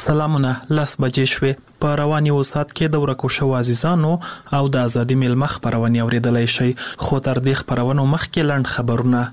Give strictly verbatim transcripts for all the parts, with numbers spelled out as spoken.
سلامونه لاس بجې شوې په رواني وسات کې د ورکو شو عزیزانو او د ازادي ملمخ خبرونه اوریدلای شي خو تر دې خبرونو مخکې لاند خبرونه.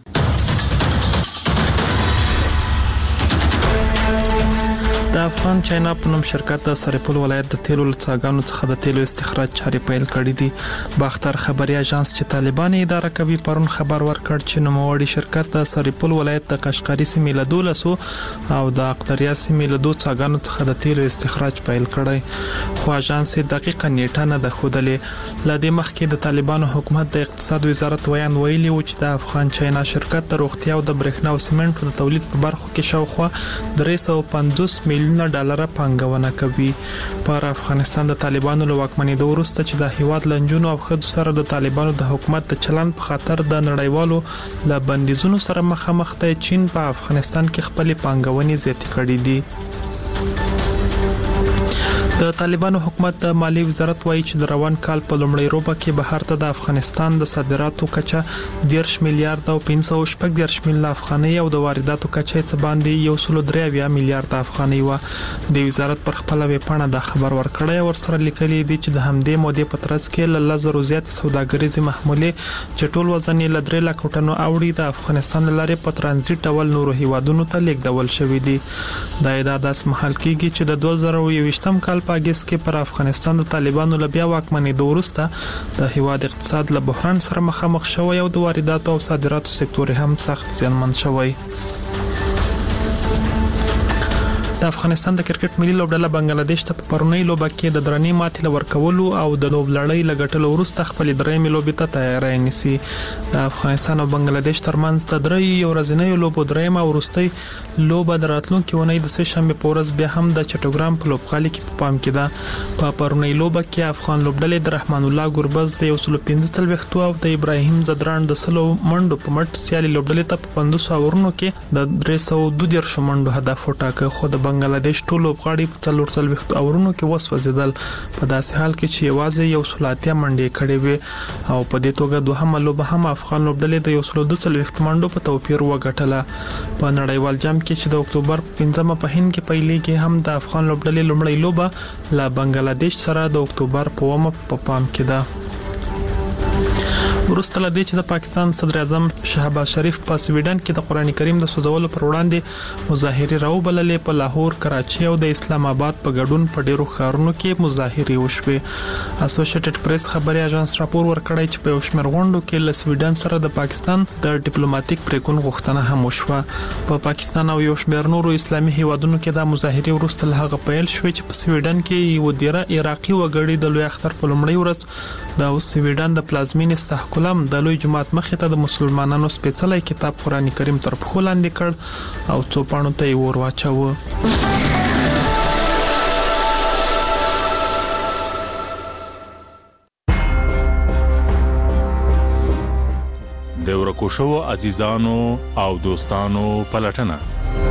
د افغان چاینا په نوم شرکت د سرپل ولایت د تیلو لڅاګانو څخه د تیلو استخراج چارې پیل کړې دي. باختر خبري اژانس چې طالبان اداره کوي پرون خبر ورکړ چې نوموړي شرکت د سرپل ولایت د قشقري سیمې له دولسو او د اقتریا سیمې له دوه څاګانو څخه د تیلو استخراج پیل کړی خو اژانس دقیقه نیټه نه ده ښودلې. لدې مخکې د طالبانو حکومت د اقتصاد وزارت ویان ویلي و چې د افغان چاینا شرکت د روغتیا او د برېښنا او سیمنټو د تولید په برخو کې شاوخوا درې سوه پنځوس میلیون ډالر پانګونه کوي. پر افغانستان د طالبانو له واکمنۍ وروسته چې د هیواد لنجونو او خدو سره د طالبانو د حکومت د چلن په خاطر د نړیوالو له بندیزونو سره مخامخ دی، چین په افغانستان کې خپل پانګونې زیاتې کړې دي. د طالبانو حکومت د مالی وزارت وایي چې د روان کال په لومړۍ روبه کې بهر ته د افغانستان د صادراتو کچه دیرش میلیارډ او پنځه سوه شپږ دیرش میلیونه افغانۍ او د وارداتو کچه څه باندې یو سل درې اویا میلیارډ افغانۍ و. د وزارت پر خپل ویبپاڼه د خبر ورکړی او سره لیکلي دي چې د همدې مودې په ترڅ کې له لزر زیات سوداګریزي محمولې چې ټول وزن یې له درې لک ټنو اوړي د افغانستان لارې په ترانزیت ډول نورو هیوادونو ته لیږدول شوې دي. دا ادعا داس محل کېږي چې د دوه زره یوویشتم کال په اگست کې پر افغانستان د طالبانو له بیا واکمنۍ وروسته د هیواد اقتصاد له بحران سره مخامخ شوی او د وارداتو او صادراتو سکتور هم سخت زیانمن شوی. د افغانستان د کرکټ ملي لوبډله بنگلاديش ته په پرونی لوبه کې د درنې ماتې لورکولو او د لوبلړۍ لګټلو وروسته خپل درېمې لوبې ته تیاری نیسي. د افغانستان او بنگلاديش ترمنځ د درې ورځنیو لوبو درېمه او وروستۍ لوبه د راتلونکي اونۍ د سه شنبه په ورځ بیا هم د چټوګرام په لوبغالي کې په پام کې ده. په پرونی لوبه کې افغان لوبډلې د رحمان الله ګوربز د یو سل پنځه څلوېښت او د ابراهیم زدران د سلو منډو په مټ سیالي لوبډلې ته په پنځوس اورونو کې د درې سوه دوه دیرش منډو هدف وټاکه خو د بنگلاديش ټول لوبغاړي په څلور څلوېښت اورونو کې وسوځیدل په داسې حال کې چې یوازې یو سل اتیا منډې کړې وې او په دې توګه دوهمه لوبه هم افغان لوبډلې د یو سل دوه څلوېښت منډو په توپیر وګټله. په نړیوال جام کې چې د اکتوبر په پنځمه په هند کې پیلېږي هم د افغان لوبډلې لومړی لوبه له بنگلاديش سره د اکتوبر په اوومه په پام کې ده. ورسته لدې چې د پاکستان صدر اعظم شهباز شریف په سویډن کې د قرآن کریم د سوځولو پر وړاندې مظاهره راوبللې. په لاهور، کراچي او د اسلام آباد په ګډون په ډیرو ښارونو کې مظاهره وشوې. اسوسییټډ پریس خبري اژانس راپور ورکړی چې په یو شمېر غونډو کې له سویډن سره د پاکستان د ډیپلوماټیک پریکون غوښتنه هم وشوه. په پاکستان او یو شمېر نورو اسلامي هیوادونو کې د مظاهره وروسته له هغه پیل شوې چې په سویډن کې یو ډیره عراقي وګړي د لوی اختر په لومړۍ ورځ د سویډن د پلازمینې استحکام د لوی جماعت مخې ته د مسلمانانو سپېڅلی کتاب قرآن کریم تر پښو لاندې کړ او څو پاڼو ته یې ور واچاوه. د ورکو شوو عزیزانو او دوستانو پلټنه.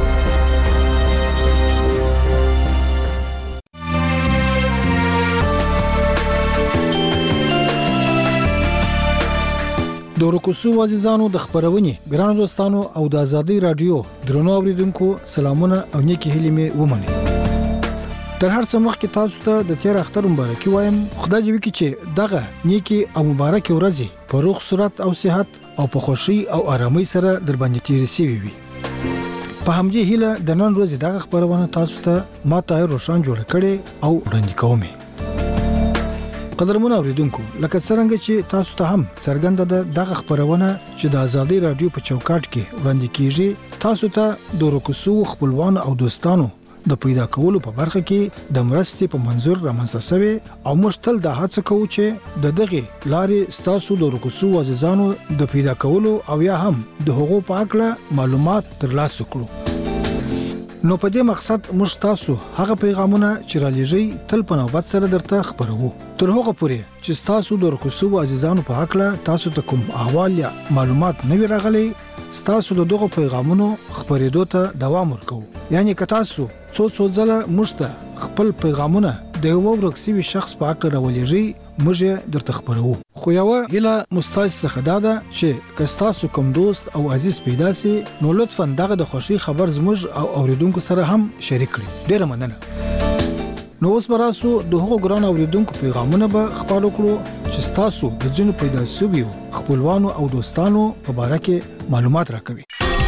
د ورکوسو عزیزانو د خبرونې ګرانو دوستانو او د ازادي رادیو درنو اوریدونکو سلامونه او نیکی هیلې مې ومنئ. تر هر څه مخکې تاسو ته د تیر اختر مبارکي وایم. خدای دې وکړي چې دغه نیکی او مبارکي ورځې په روغ صورت او صحت او په خوشي او آرامۍ سره در باندې تیر شي وي. په همدې هیله د نن ورځې دغه خبرونه تاسو ته ما ته روشن جوړ کړي او وړاندې کوم. قدرمن اوریدونکو، لکه څنګه چې تاسو ته هم څرګنده ده دغه خبرونه چې د ازادي رادیو په چوکاټ کې وړاندې کیږي تاسو ته د ورکوسو خپلوان او دوستانو د پیدا کولو په برخه کې د مرستې په منظور رامنځته شوی او موږ تل د هڅه کوو چې د دغه لارې تاسو د ورکوسو عزیزانو د پیدا کولو او یا هم د حقوقو په اړه معلومات ترلاسه کړو. نو په دې مقصد موږ تاسو هغه پیغامونه چې را لېږي تل په نوبت سره درته خبرو. تر هغه پورې چې تاسو د ورکوسو عزیزانو په حق تاسو ته کوم احوال یا معلومات نه وي راغلي تاسو د دغه پیغامونو خبرېدو ته دوام ورکوو. یعنی که تاسو څو څو ځله موږ ته خپل پیغامونه د یو ورکسي شخص په حق راولېږي موږ یې درته خبرو. خو یوه هیله مستاسو څخه دا ده چې که ستاسو کوم دوست او عزیز پیدا سي نو لطفا دغه د خوښۍ خبر زموږ او اوریدونکو سره هم شریک کړئ. ډیره مننه. نو اوس به راسو د هغو ګران اوریدونکو پیغامونه به خپاره کړو چې ستاسو د ځینو پیدا شویو خپلوانو او دوستانو په باره کې معلومات راکوي.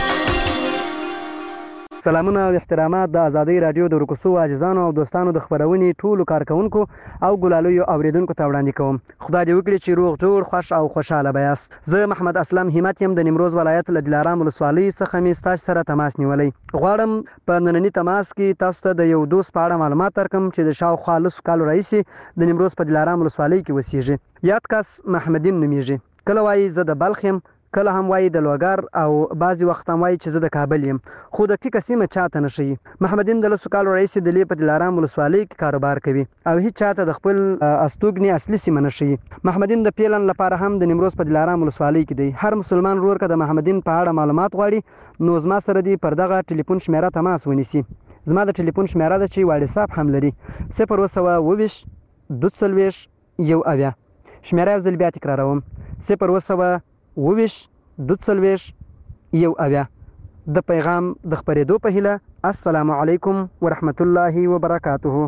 سلامونه او احترامات د ازادۍ رادیو د ورکوسو عزیزانو او دوستانو د خبرونې ټولو کارکونکو او ګلالیو اوریدونکو ته وړاندې کوم. خدای دې وکړي چې روغ جوړ خوش او خوشاله به یاست. زه محمد اسلم همت یم د نیمروز ولایت له دلارام ولسوالۍ څخه مې ستاسو سره تماس نیولی. غواړم په ننني تماس کې تاسو ته د یو دوست په اړه معلومات درکړم چې د شاوخوا لسو کالو راهیسې د نیمروز په دلارام ولسوالۍ کې اوسېږي. یاد کس محمدین نومیږي. کله وایي زه د بلخ یم، کله هم وایي د لوګر او بعضې وخت هم وایي چې زه د کابل یم، خو دقیقه سیمه چاته نه ښیي. محمدین د لسو کالو راهیسې د لې په دلارام ولسوالۍ کې کاروبار کوي او هیڅ چاته د خپل استوګنې اصلي سیمه نه ښیي. محمدین د پیلن لپاره هم د نیمروز په دلارام ولسوالۍ کې دی. هر مسلمان ورور که د محمدین په اړه معلومات غواړي نو زما سره دی پر دغه ټلیفون شمیره تماس ونیسي. زما د ټلیفون شمیره ده چې واټساپ هم لري، صفر اووه سوه اوویشت دوه څلوېښت یو اویا. شمیره یو ځل بیا تکراروم، صفر اووه سوه اوویشت دوه څلوېښت یو اویا. د پیغام د خپرېدو په هیله، السلام علیکم ورحمت الله وبرکاته.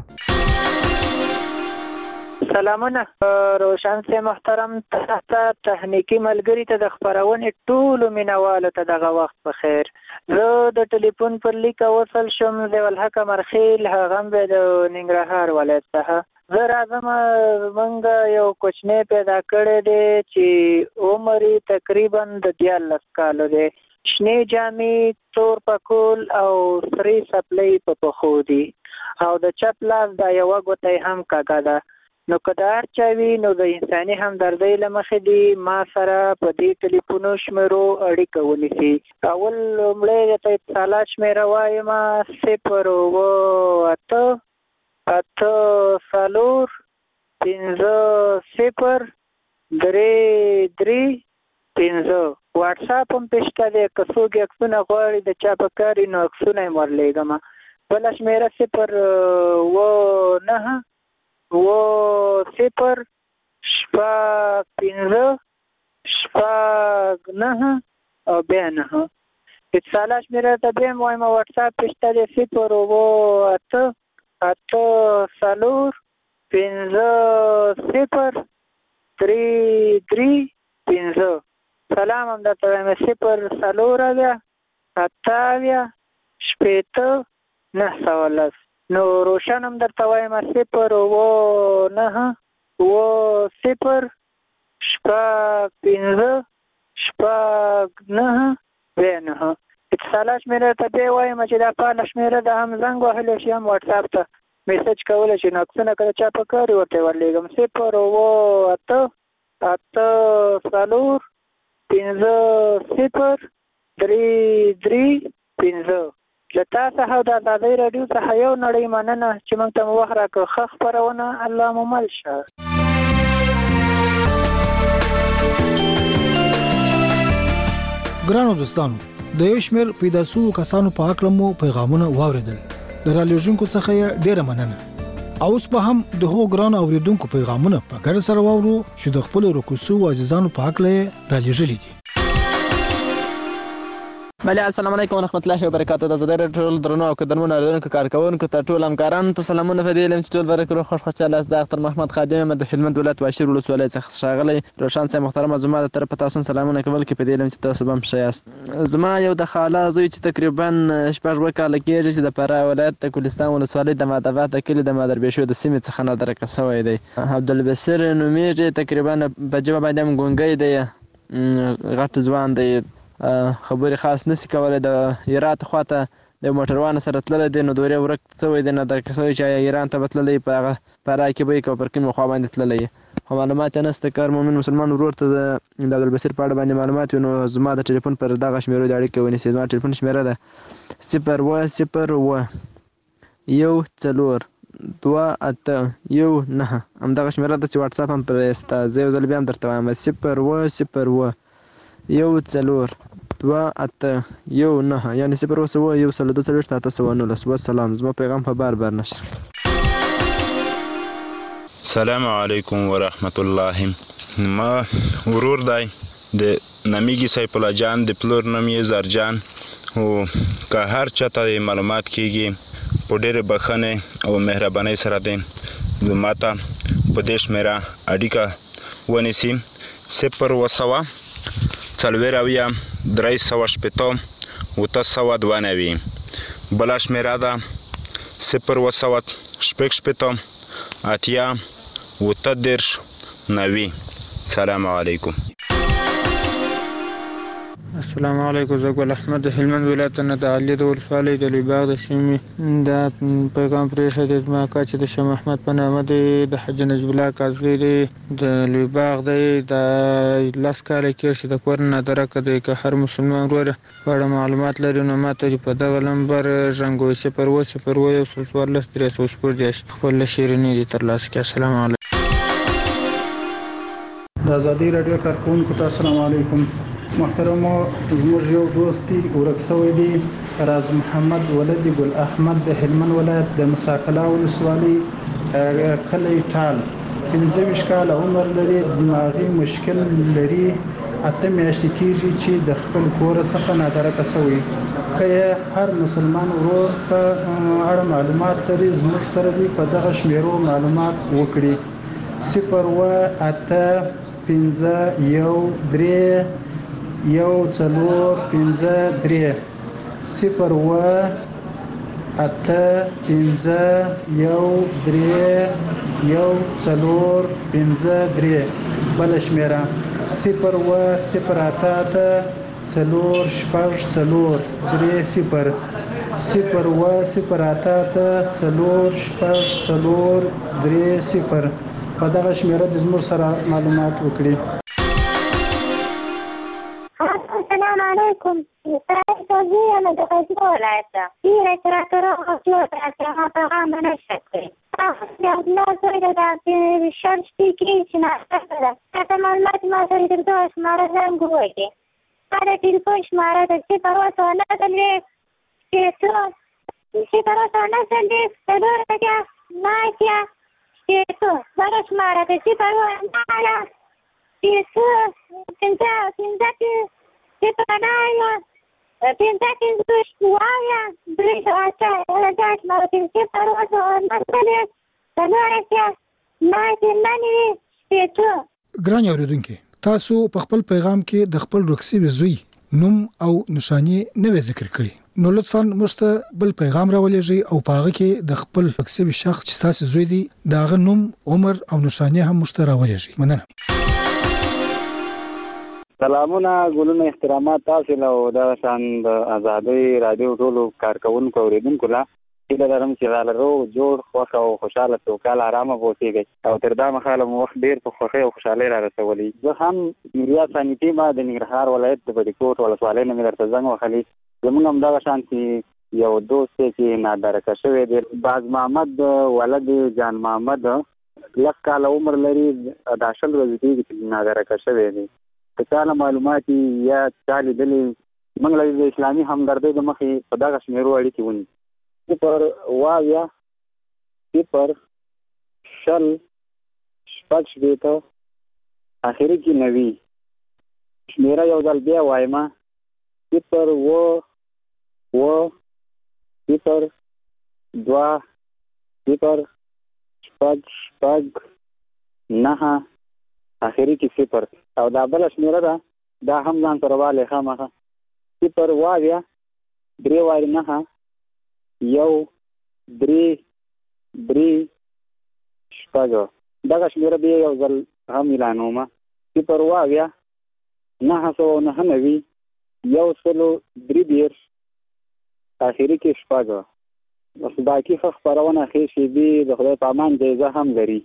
سلامونه روشن سے محترم ته تخنیکی ملګری ته د خبرونې ټولو مینوالو ته دغه وخت په خیر. زه د ټلیفون پر لیک وصل شم د ولحق مرخیل هغه به د ننګرهار ولایت څخه. زه راځم موږ یو کوچنی پیدا کړی دی چې عمر یې تقریبا د دیارلس کالو دی. شنې جامې، تور پکول او سرې څپلۍ په پښو دي او د چپ لاس دا یوه ګوته یې هم کږه ده. نو که د هر چا وي نو د انساني همدردۍ له مخې دي ما سره په دې ټلیفونو شمیرو اړیکه ونیسي. اول لومړی درته اتصالات شمیره وایم، صفر اووه اته اته څلور پنځه صفر درې درې پنځه. واټساپ هم پې شته دی، که څوک یې عکسونه غواړي د چا په کار وي نو عکسونه یې ورلیږم. بله شمیره صفر اووه نهه اووه صفر شپږ پنځه شپږ نهه او بیا نهه. اتصالات شمیره ته بیا هم وایم، واټساپ پې شته دی، صفر اووه اته اته څلور پنځه صفر درې درې پنځه. سلام هم درته وایم، صفر څلور اویا اته اویا شپېته نهه سوه لس. نو روشن هم درته وایم، صفر اووه نهه اووه صفر شپږ پنځه شپږ نهه بیا نهه. اتصالات شمیره ته بیا وایم چې دا فعاله شمیره ده، هم زنګ وهلی شي هم واټساپ ته میسج کولی شي نو عکسونه که د چا په کار وي ورته یې ورلیږم. صفر اووه اته اته څلور پنځه صفر درې درې پنځه. له تا څخه او د ازادۍ راډیو څخه یو نړۍ مننه چې موږ ته مو وخت راکړ. ښه خپرونه، الله مو مل شه. ګرانو دوستانو، د یو شمېر پیدا شوو کسانو په هکله مو پیغامونه واورېدل. د رالیږونکو څخه یې ډېره مننه. او اوس به هم د هغو ګرانو اورېدونکو پیغامونه په ګډه سره واورو چې د خپلو ورکوسو عزیزانو په هکله یې رالیږلي دي. بله السلام علیکم ورحمت الله وبرکاته. د ازادۍ راډیو ټول درنو او قدرمنو اورېدونکو کارکوونکو ته ټول همکارانو ته سلامونه. په دې علم چې ټول به روغ خوش خوشحاله یاست. د اختر محمد خادم یم د هلمند ولایت واشیر ولسوالۍ څخه ښاغلی. روشن صاحب محترمه، زما د طرفه تاسو هم سلامونه کول کې په دې علم چې تاسو به هم ښه یاست. زما یو د خاله زوی چې تقریبا شپږ اووه کاله کېږي چې د فراه ولایت د کوهستان ولسوالۍ د ماداباد د کلي د مادربېشو د سیمې څخه نادرکه شوی دی. عبدالبصیر نومیږي، تقریبا په ژبه باندې هم ګونګی دی، غټ ځوان دی، خبرې خاص نسی کولی. د هرات خواته د موټروان سره تللی دی نو دورې ورک شوی دی، نادرکه شوی چې ایران ته به تللی په هغه فراه کې به یې که پر کومې خوا باندې تللی خو معلومات یې نشته. که هر مومن مسلمان ورور ته د عبدالبصیر په اړه باندې معلومات وي نو زما د ټلیفون پر دغه شمېرو د اړیکې ونیسي. زما ټلیفون شمېره ده صفر اووه صفر اووه یو څلور دوه اته یو نهه. همدغه شمېره ده چې واټساپ هم پرې شته. زه یو ځل بیا هم درته وایم، صفر اووه صفر اووه یو څلور دوه اته یو نهه، یعنې صفر اووه سوه یو سل دوه څلوېښت اته سوه نولس. والسلام. زما پیغام په بار بار نشر. السلام علیکم ورحمت الله. ما ورور دی د نامیږي سیف الله جان، د پلور نوم یې زرجان. او که هر چاته معلومات کیږي په ډېرې بښنې او مهربانۍ سره دی ماته په دې شمېره اړیکه ونیسي. صفر اووه سوه څلوېښت اویا درې سوه شپېته اوته سوه دوه نوي. بله شمېره ده صفر اووه سوه شپږ شپېته اتیا اوته دېرش نوي. سلام علیکم. السلام علیکم. زه ګل احمد د هلمند ولایت نه د علي د ولسوالۍ د لوی باغ د سیمې دا پیغام پرېښی دی. زما اکا چې د شاه محمد په نامه دی، د حاجي نجیب الله کاظمي دی، د لوی باغ دی. دا لس کاله کېږي چې د کور نه درکه دی. که هر مسلمان ورور په اړه معلومات لري نو ما ته په دغه نمبر ژغورئ صفر اووه صفر اووه یو سل څوارلس درې سوه شپږ دېرش خپل شیریني دي ترلاسه کړي. السلام علیکم. د ازادي راډیو کارکونکو ته السلام علیکم. محترمو، زموږ یو دوست دی ورک شوی دی، راز محمد ولد ګل احمد د هلمند ولایت د مساکلا ولسوالۍ کلی ټال. پنځه ویشت کاله عمر لري، دماغي مشکل لري. اته میاشتې کېږي چې د خپل کور څخه نادرکه شوی. که هر مسلمان ورور په اړه معلومات لري زموږ سره دی په دغه شمیرو معلومات وکړي. صفر اووه اته پنځه یو درې یو څلور پنځه درې. صفر اووه اته پنځه یو درې یو څلور پنځه درې. بله شمیره صفر اووه صفر اته اته څلور شپږ څلور درې صفر. صفر اووه صفر اته اته څلور شپږ څلور درې صفر. په دغه شمیره د زموږ سره معلومات وکړي. السلام علیکم. زه یم د غزني ولایت څخه. ډېره چې راته راغلو ته ما پیغام نه شکړي. تاسو نه زوی د شل شپې کې چې ناسته ده. تاسو معلومات ما سره د دوه شماره زنګ ووایي. ما د ټلیفون شماره د صفر اووه سوه نهه څلوېښت شپېته صفر اووه سوه نهه څلوېښت څلور اتیا نهه اتیا شپېته. بله شماره د صفر اووه نهه شپېته پنځه پنځه صفر نهه پنځه پنځوس اویا درې سوه اته دا شماره صفر اووه سوه نهه څلوېښت څلور اتیا نهه اتیا نهه نوي شپېته. ګران اوریدونکي، تاسو په خپل پیغام کې د خپل رخصي زوی نوم او نشانی نه ذکر کړی، نو لطفاً موږ ته بل پیغام راولېږئ او په هغه کې د خپل رخصي شخص چې تاسو زوی دی دا غ نوم، عمر او نشانی هم موږ ته راولېږئ. مننه. سلامونه، ګلونه، احترامات تاسو له د شان د ازادي رادیو ټولو کارکونکو اوریدونکو لا چې لرم چې غالرو جوړ خوښ او خوشاله توکل آرامه بوسیږي او تر دا مخاله مو وخت ډیر په خوښي او خوشاله را رسولي. زه هم میریا سانیتی ما د ننګرهار ولایت د بډیکوټ ولسوالۍ نه درته زنګ وخلی. زموږ هم دغه شان چې یو دوست چې نادرکه شوی دی، باز محمد ولد جان محمد، لس کاله عمر لري، د شل ورځې کېږي چې نادرکه شوی دی. که چاله معلومات یا چا لیدلي موږ له د اسلامي همدردۍ د مخې په دغه شمېرو اړیکې ونیسو. صفر اووه اویا صفر شل شپږ شپېته اخري کې نوي. شمېره یو ځل بیا وایم: صفر اووه اووه صفر دوه صفر شپږ شپږ نهه اخري کې صفر. او دا بله شمېره ده، دا هم ځان سره والې خامخا: صفر اووه اویا درې وارې نهه یو درې درې شپږ. دغه شمېره بیا یو ځل هم اعلانوم: صفر اووه اویا نهه سوه نهه نوي یو سلو درې دېرش اخري کې شپږ. بس باقي ښه خپرونه ښې شېبې د خدای په امان جایزه هم لري.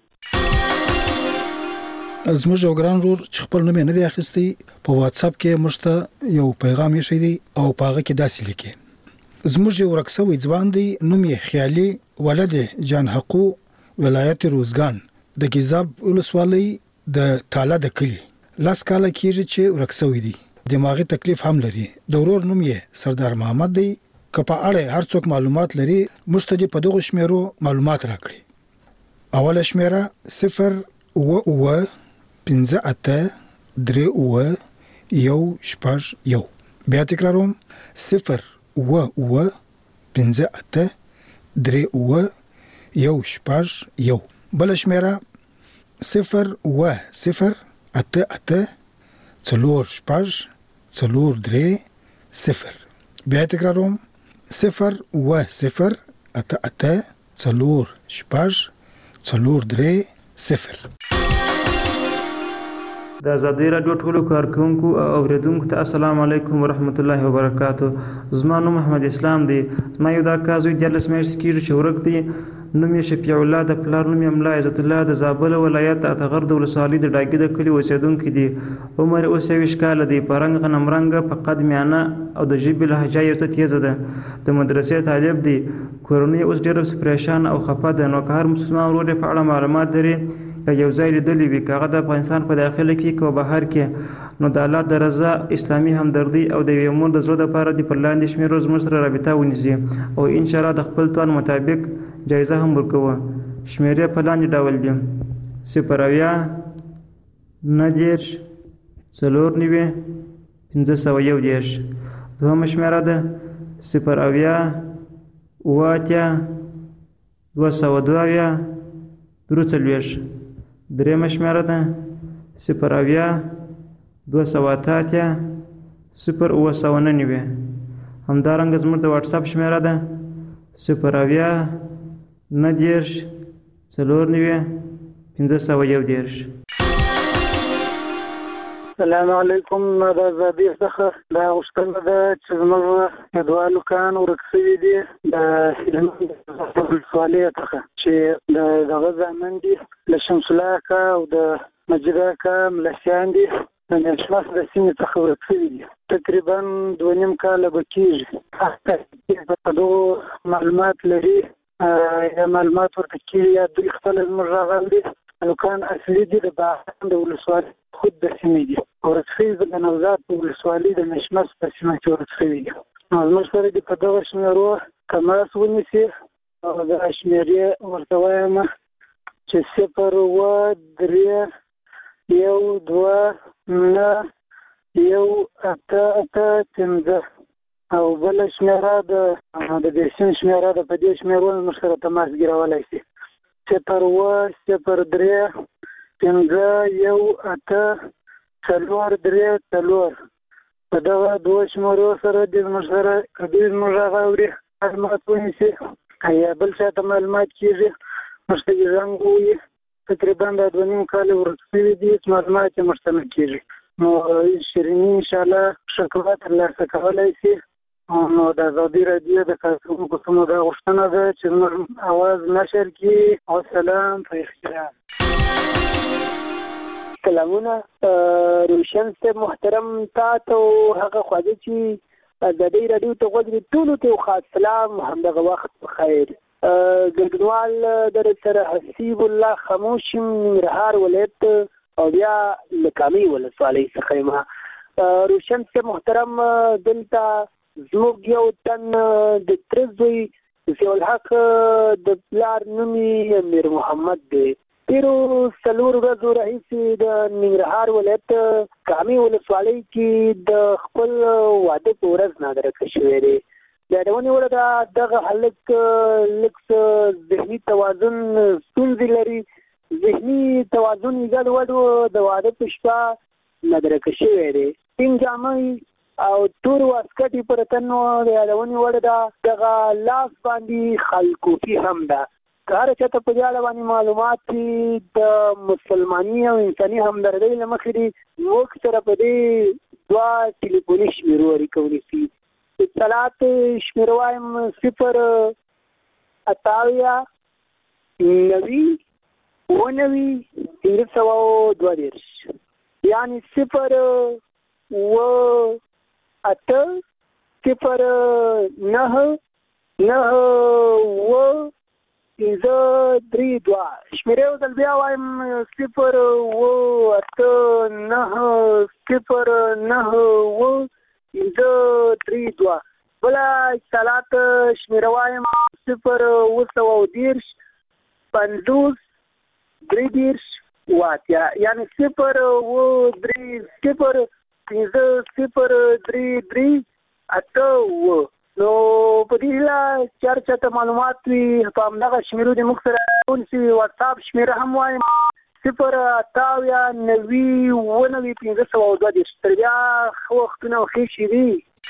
زموږ یو ګران ورور چې خپل نوم یې نه دی اخیستی، په واتس اپ کې موږ ته یو پیغام ایښی دی او په هغه کې داسې لیکي: زموږ یو ورک شوی ځوان دی، نوم یې خیالي ولد جان حقو، ولایت روزګان، د ګیزاب ولسوالۍ د تاله د کلي. لس کاله کېږي چې ورک شوی دی، دماغي تکلیف هم لري. د ورور نوم یې سردار محمد دی. که په اړه هر څوک معلومات لري موږ ته په دغه شمیرو معلومات راکړي. اوله شمیره صفر اوه اوه پنځه اته درې اوه یو شپږ یو. بیا تکراروم صفر اوه اوه پنځه اته درې اوه یو شپږ یو. بل شمیره صفر اوه صفر اته اته څلور شپږ څلور درې صفر. بیا تکراروم صفر اوه صفر اته اته څلور شپږ څلور درې صفر. د آزادۍ راډیو ټولو کارکونکو او اوریدونکو ته السلام علیکم ورحمت الله وبرکاتو. زما نوم محمد اسلام دی. زما یو دا کار زوی دیارلس میاشتې کېږي چې ورک دی. نوم یې شفیع الله د پلار نوم یې ملا عزت الله د زابل ولایت اتغر د ولسوالۍ د ډاګي د کلي اوسېدونکی دی. عمر یې اوس یویشت کاله دی. په رنګ غنم رنګه په قد میانه او د ژبې لهجه یې څه تیزه ده. د مدرسې طالب دی. کورنۍ اوس ډېره پریشان او خفه ده. نو که هر مسلمان ورور یې په اړه معلومات لري یا یو ځای لیدلی وي، که هغه د افغانستان په داخله کې که بهر کې، نو د الله د رضا، اسلامي همدردۍ او د یوې مور د زړه دپاره دې پر لاندې شمېرو زموږ سره رابطه ونیسي او انشاءالله د خپل توان مطابق جایزه هم ورکوه. شمېرې په لاندې ډول دي: صفر اویا نهه دېرش څلور نوي پنځه سوه یو دېرش. دوهمه شمېره ده صفر اویا اوه اتیا دوه سوه دوه اویا درې څلوېښت. درېیمه شمېره ده صفر اویا دوه سوه اته اتیا صفر اوه سوه نهه نوي. همدارنګه زموږ د واټساپ شمېره ده صفر اویا نهه دېرش څلور نوي پنځه سوه یو دېرش. السلام علیکم. د آزادۍ څخه دا غوښتنه ده چې زموږ دوه هلکان ورک شوي دي د هلمند ولسوالۍ څخه، چې د دغه زامن دي له شمس الله اکا او د مجید اکا ملسیان دي د میاشماس د سیمې څخه ورک شوي دي. تقریبا دوه نیم کاله به کېږي. په دغو معلومات لري یا معلومات ورته کېږي یا دوی خپله زموږ راغلي هلکان اصلي دي د باغان د ولسوالۍ خود د سیمې دي. ورک شوي به د نوزاد په ولسوالۍ د مشمس په سیمه کې ورک شوي دي. نو زموږ سره دې په دغه شمېرو تماس ونیسي او دا شمېرې ورته وایم چې صفر اوه درې یو دوه نهه یو اته اته پنځه. او بله شمېره د د بېسین شمېره ده. په دې شمېرو زموږ سره تماس ګیرولی شي: صفر اوه صفر درې پنځه یو اته څلور درې څلور. په دغه دوه شمېرو سره دې زموږ سره که دوی زموږ هغه اوري معلومات ونیسي یا بل چا ته معلومات کېږي موږ ته یې زنګ ووایي. تقریبا دا دوه نیم کاله ورک شوي دي چې معلومات یې موږ ته نه کېږي. نو شیریني انشاءالله ښه کړه ترلاسه کولی شي. نو د آزادۍ راډیو د کارکوونکو څخه دا غوښتنه ده چې زموږ اواز نشر کړي. وسلام په احترام. سلامونه روشن صاحب محترم، تا ته هغه خواږه چې آزادۍ راډیو ته غوږ دي ټولو ته یو خاص سلام، همدغه وخت بخیر. ګډونوال در سره حسیب الله خاموش یم، ننګرهار ولایت او بیا له کامې ولسوالۍ څخه یم. روشن صاحب محترم، دلته زموږ یو تن د تره زوی ضیاءالحق د پلار نوم یې امیر محمد دی. تېرو څلورو ورځو راهیسې د ننګرهار ولایت کامې ولسوالۍ کې د خپل واده په ورځ نادرکه شوی دی. د یادونې وړ ده دغه هلک لږ څه ذهني توازن ستونزې لري. ذهني توازن یې ګډوډ و. د واده په شپه نادرکه شوی دی. سپین جامې او تور واسکټ یې پر تن و. د یادونې وړ ده دغه لاس باندې خلکوفي هم ده. که هر چاته په دې اړه باندې معلومات دي د مسلماني او انساني همدردۍ له مخې دي موږ سره په دې دوه ټلیفوني شمېرو اړیکه ونیسي. اطلاعات شمېره وایم صفر اته اویا نوي اوه نوي پنځه سوه دوه دېرش، یعنې صفر اوه اته صفر نهه نهه اوه پنځه درې دوه. شمېرې یو ځل بیا وایم صفر اوه اته نهه صفر نهه اوه پنځه درې دوه. بله اتصالات شمېره وایم صفر اوه سوه دېرش پنځوس درې دېرش اوه اتیا یعنې صفر اوه درې صفر پنځه صفر درې درې اته اوه. نو په دې هیله چې هر چاته معلومات وي په همدغه شمېرو دې موږ سره ونیسي. واتساپ شمېره هم وایم صفر اته اویا نوي اووه نوي پنځه سوه او دوه دېرش. تر بیا ښه وختونه او ښې شېبې.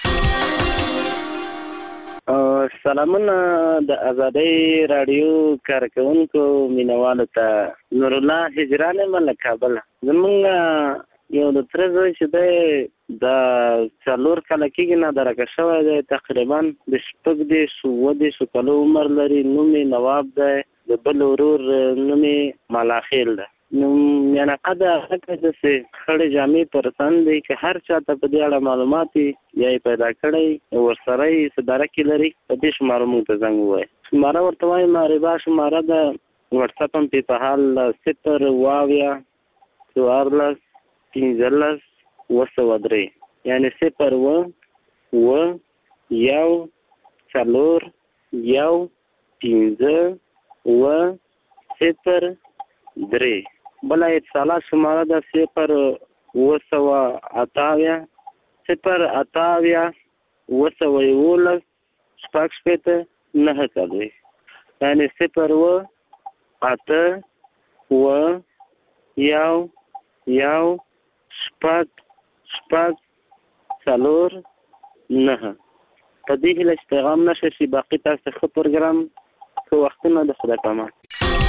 سلامونه د آزادۍ راډیو کارکوونکو مینوالو ته. نور الله هجران یم له کابله. زمونږ یو د تره زوی چې دی د څلور کاله کېږي نه درکه شوی دی، تقریبا د شپږ دېرش اووه دېرشو کالو عمر لري. نوم یې نواب دی، د بل ورور نوم یې ملاخیل دی. نو میانقه د هغه داسې خړې جامې پر تن دی که هر چا ته په دې اړه معلومات وي یا یې پیدا کړی ورسره یې څه درک لري په دې شماره موږ ته زنګ ووایي. شماره ورته وایم معربه شماره ده. وټساپ هم پې په حال صفر اوه اویا څوارلس پنځلس اوه سوه درې یعنې صفر اوه اوه یو څلور یو پنځه اوه صفر درې. بله اتصالات شماره ده صفر اوه سوه اته اویا صفر اته اویا اوه سوه یولس شپږ شپېته نهه څلوېښت یعنې صفر اوه اته اوه یو یو شپږ شپږ څلور نهه. په دې هیله چې پیغام نشر شي باقي تاسو ښه پروګرام ښه وختونه د خدای په امان.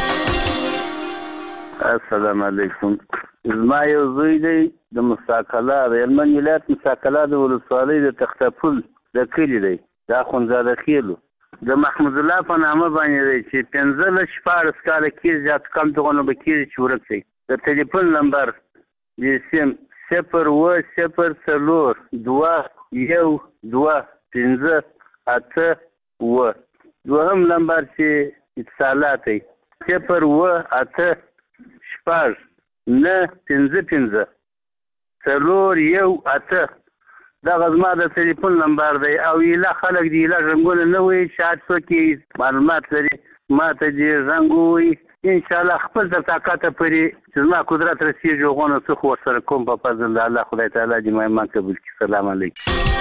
السلام علیکم. زما یو زوی دی د مستقلا د هلمند ولایت مستقلا د ولسوالۍ د تختپل د کلي دی، د اخندزاده خیلو د محمود الله په نامه باندې دی چې پنځلس شپاړس کاله کېږي زیات کم دغونه به کېږي چې ورک دی. د ټلیفون نمبر د سیم صفر اوه صفر څلور دوه یو دوه پنځه اته اوه. دوهم نمبر چې اتصالات دی صفر اوه اته شپږ نه پنځه پنځه څلور یو اته. دغه زما د ټلیفون نمبر دی. او ایله خلک د ایله رنګونه نه وایي چې هر څوک یې معلومات لري ما ته دې رنګ ووایي. انشاءالله خپل تر طاقته پورې چې زما قدرت رسېږي هغونه څه خو ورسره کوم په فضل د الله. خدای تعالی دې ما قبول کړي. سلام علیکم.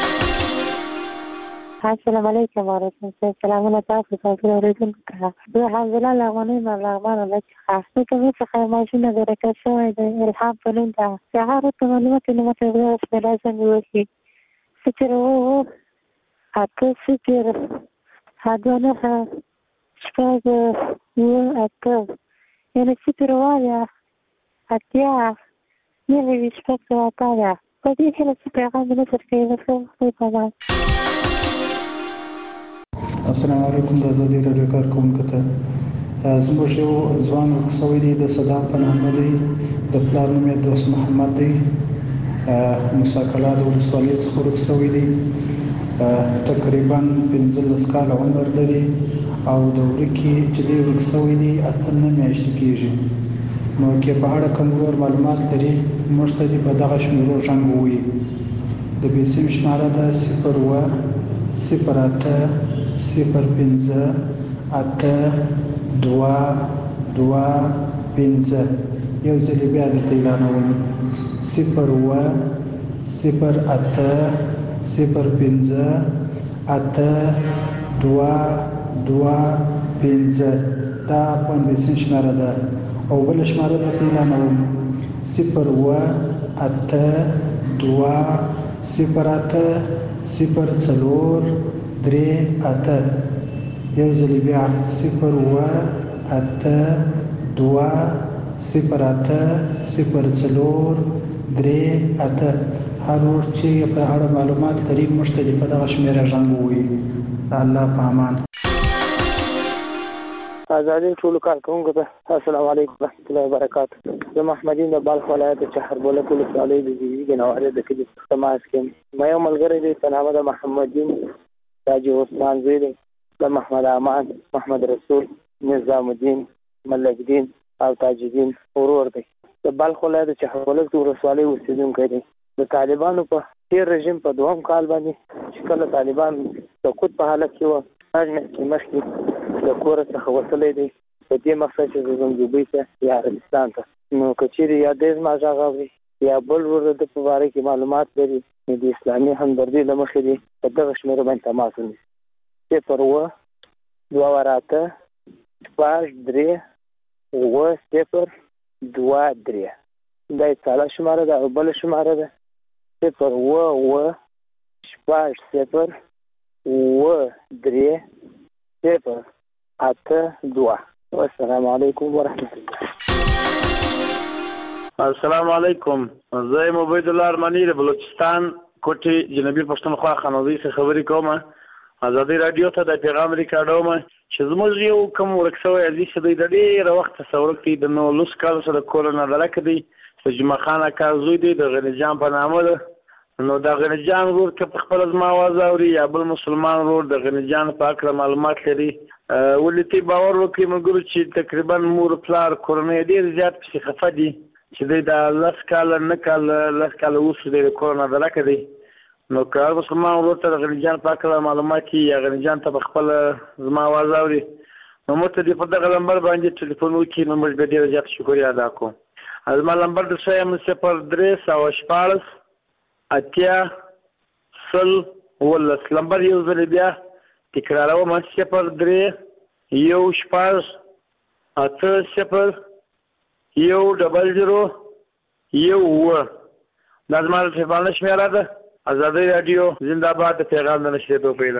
السلام علیکم وعلیکم السلام. سلامونه تاسو ته اورېدونکو ته. زه حمزله لغمنۍ یم له لغمان څخه. د کومې څخه ماشینه درکه شوی دی الهام په نوم ده. چې هغه ورته معلومات یې نه ماته بسمله څنګه وشي صفر اوه اته صفر دوه نهه شپږ اوه اته یعنې صفر اوه اویا اتیا نهه ویشت شپږ سوه اته اویا. په دې هیله چې پیغام مې نشر کوي زه ښه خدای په امان. السلام علیکم. د آزادۍ راډیو کارکوونکو ته زموږ یو ځوان ورک شوی دی د صدام په نامه دی. د پلار نوم یې دوست محمد دی. مساکلا د ولسوالۍ څخه ورک شوی دی. تقریبا پنځلس کاله عمر لري او د ورکې چې دی ورک شوی دی اته نه میاشتې کېږي. نو کې په اړه کوم ورور معلومات لري موږ ته دې په دغه شمېرو زنګ ووایي. د بیسیم شماره ده صفر اوه صفر اته صفر پنځه اته دوه دوه پنځه. یو ځل بیا درته اعلانوم صفر اوه صفر اته صفر پنځه اته دوه دوه پنځه. دا پنځه شماره ده. او بل شماره درته اعلانوم صفر اوه اته دوه صفر اته صفر څلور درې اته. یو ځل بیا صفر اوه اته دوه صفر اته صفر څلور درې اته. هر ورور چې په اړه معلومات لري موږ ته دې په دغه شمېره زنګ ووایي. د الله په امان. آزادۍ ټولو کارکوونکو ته السلام علیکم ورحمت الله وبرکاتو. زه محمد یم د بلخ ولایت د چهربولک ولسوالۍ د زیږې ګنوالې د کلي تماس کې یم. ما یو ملګری دی په نامه د محمد دین حاجي عثمان زوی دی. د محمد امان محمد رسول نظام الدین ملک دین او تاج الدین ورور دی. د بلخ ولایت د چهربولک ولسوالۍ اوسېدونکی دی. د طالبانو په تېر رژیم په دوهم کال باندې چې کله طالبان سقوط په حالت کې وه هغه میاشتې مخکې د کوره څخه وتلی دی. په دې مقصد چې زموږ دوبۍ ته یا عربستان ته نو کچېرې یا دې زما غږ اوري یا بل ورته د په باره کې معلومات لري نو د اسلامي همدردي له مخې دې په دغه شمېره باندې تماس ونیسي صفر اووه دوه اته شپږ درې اووه صفر دوه درې دا یې ساده شماره ده او بله شماره ده صفر اووه اووه شپږ صفر اووه درې صفر اته دوه والسلام علیکم ورحمت الله. السلام علیکم. زه یم عبید الله ارمني د بلوچستان کوټې جنوبي پښتونخوا خانوزۍ څخه خبرې کوم. ازادي راډیو ته د پیغام ریکارډوم چې زموږ یو کوم ورک شوی عزیز چې دی د ډېره وخته څه ورک دی د نولس کالو څخه د کور نه ډلکه دی د جمعه خان اکا زوی دی د غني جان په نامه ده. نو د غني جان ورور که په خپله زما اواز اوري یا بل مسلمان ورور د غني جان په هکله معلومات لري ولې تی باور وکړي ملګرو چې تقریبا مور پلار کورنۍ ډېر زیات پسې خفه دي چې دی د لس کاله نه کاله لس کاله وروسته دی د کور نه ډلکه دی. نو که هر مسلمان ورور ته د غني جان په هکله معلومات کړي یا غني جان ته په خپله زما اواز اوري نو موږ ته دې په دغه نمبر باندې ټلیفون وکړي نو موږ به ډېره زیاته شکریا ادا کوو. زما نمبر د سویم صفر درې سوه شپاړس اتیا سل ولس. نمبر یو ځل بیا تکراروم صفر درې یو شپږ اته صفر یو ډبل زیرو یو اووه دا زما د ټلیفون شمېره ده. ازادي راډیو زنده باد د پیغام د نشریدو پیله.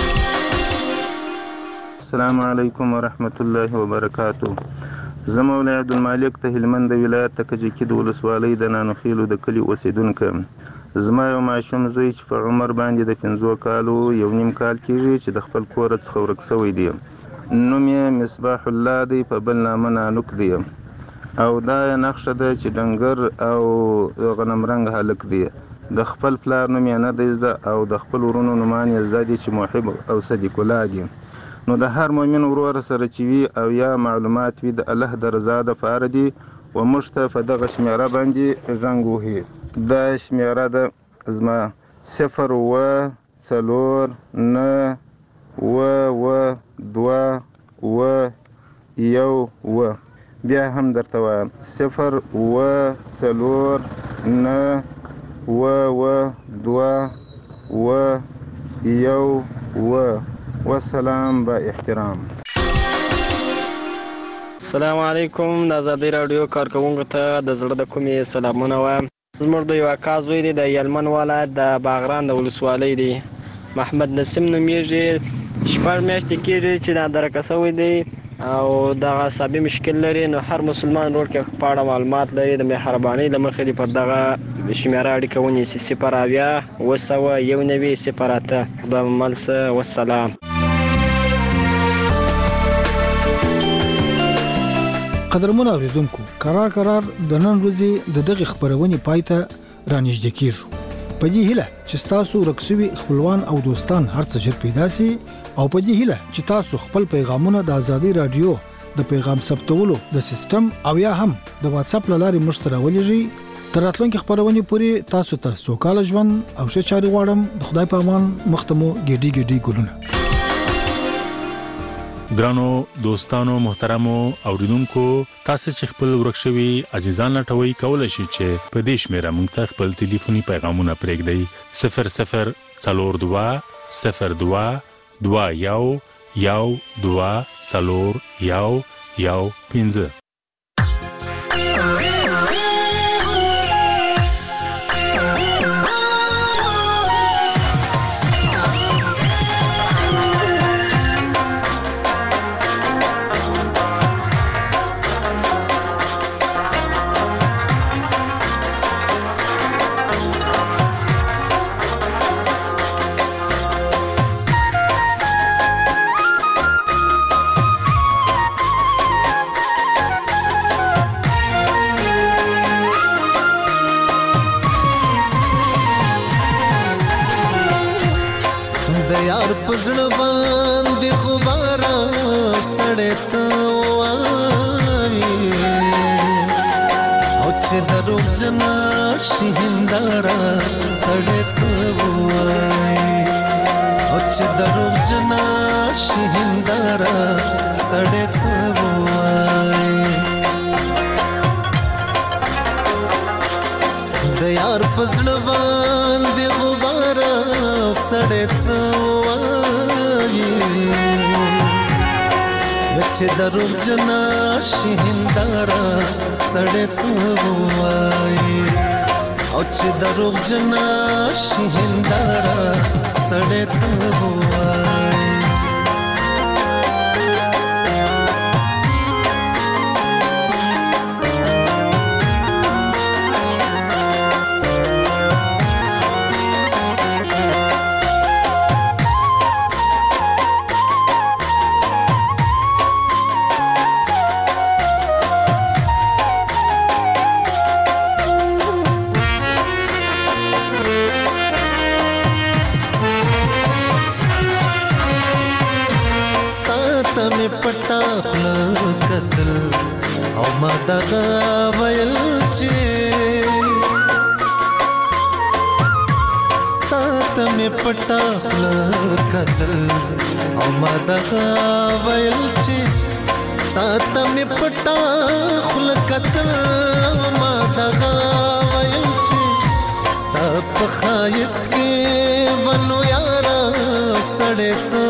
السلام علیکم ورحمت الله وبرکاتو. زه مولا عبدالمالک ته هلمند ولایت ته کجکي د ولسوالۍ د نانوخیلو د کلي اوسېدونکی یم. زما یو ماشوم زوی چې په عمر باندې د پنځو کالو یو نیم کال کېږي چې د خپل کوره څخه ورک شوی دی. نوم یې مصباح الله دی په بل نامه نانوک دی او دا نقشه ده چې ډنګر او غنم رنګ هلک دی. د خپل پلار نوم یې نه دی زده او د خپل ورونو نومان یې زده دي چې محب او صدیق الله دي. نو د هر مؤمن ورور سره چې وي او یا معلومات وي د الله د رضا دپاره دي و موږ ته په دغه شمېره باندې زنګ وهي. دا شمېره ده زما صفر اووه څلور نه اووه اووه دوه اووه یو اووه. بیا هم درته وایم صفر اووه څلور نه اووه اووه دوه اووه یو اووه. والسلام با احترام. السلام علیکم. د ازادي راډیو کارکوونکو ته د زړه د کومې سلامونه وایم. زموږ د یو اکا زوی دی د هلمند ولایت د باغران د ولسوالۍ دی محمد نسیم نومیږي. شپږ میاشتې کېږي چې نادرکه شوی دی او دغه اعصابي مشکل لري. نو هر مسلمان ورور کې په اړه معلومات لري د مهربانۍ له مخې دې پر دغه شمېره اړیکه ونیسي صفر اویا اووه سوه یو نوي صفر اته. خدای مو مل شه. والسلام. قدرمن اوریدونکو قرار قرار د نن ورځې د دغه خبرونې پای ته رانږدې کیږو. په دې هیله چې تاسو رکسوي خپلوان او دوستان هر څه ژر پیدا سي او په دې هیله چې تاسو خپل پیغامونه د ازادي رادیو د پیغام ثبتولو د سیستم او یا هم د واتس اپ لارې مشترک ولېږئ. تر راتلونکي خبرونې پورې تاسو ته سوکاله ژوند او ښه چارې غواړم. د خدای په امان. مختمو ګډي ګډي ګلونه. ګرانو دوستانو محترمو اوریدونکو تاسو چې خپل ورکشوي عزیزان لټوي کولای شئ چې په دې شمیره موږ ته خپل ټلیفوني پیغامونه پرېږدئ صفر صفر څلور دوه صفر دوه دوه یو یو دوه څلور یو یو پنځه. پزړه باندې غبارا سړې سوای او چې درو جنا شهندارا سړې سوای او چې درو جنا شهندارا سړې سوای. یار پزړه باندې غباره سړې څه وایي چې دروغ جنا شي هنداره سړې څه وایي او چې دروغ جنا شي هنداره سړې څه وایي پټا خلک قتل او ما دغه ویل چې تا ته مې پټا خلک قتل او ما دغه ویل چې تا ته مې پټا خلک قتل او ما دغه ویل چې ستا په ښایست کې ونو یاره سړې څه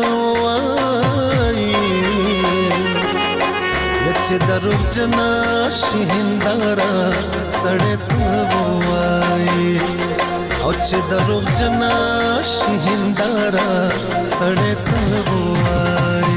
چې دروغ جنا شي هنداره سړې څه وایي او چې دروغ جنا شي هنداره سړې څه وایي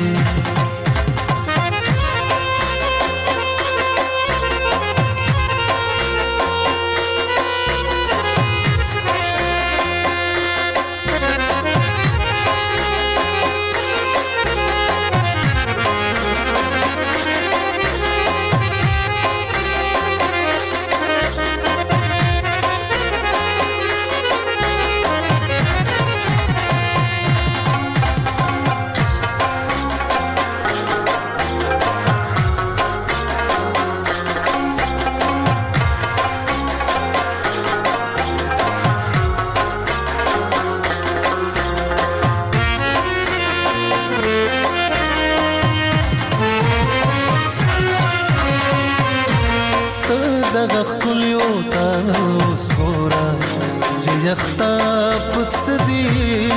یختا پڅدی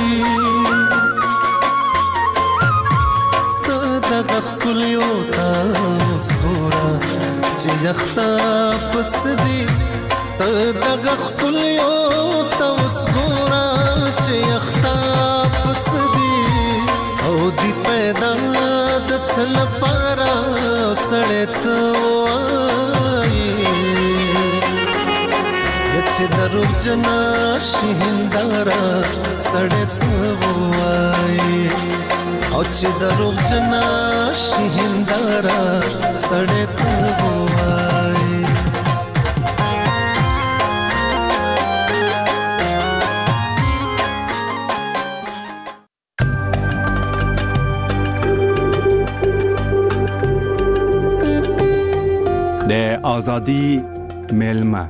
ته دغه خلیو تاسو ګورا چې یختا پڅدی ته دغه خلیو تاسو ګورا چې یختا پڅدی او دی پیدا د څل پارا سړې څو چې دروغ جنا شي هنداره سړې څه وایي او چې دروغ جنا شي هنداره سړې څه وایي د ازادي میلمه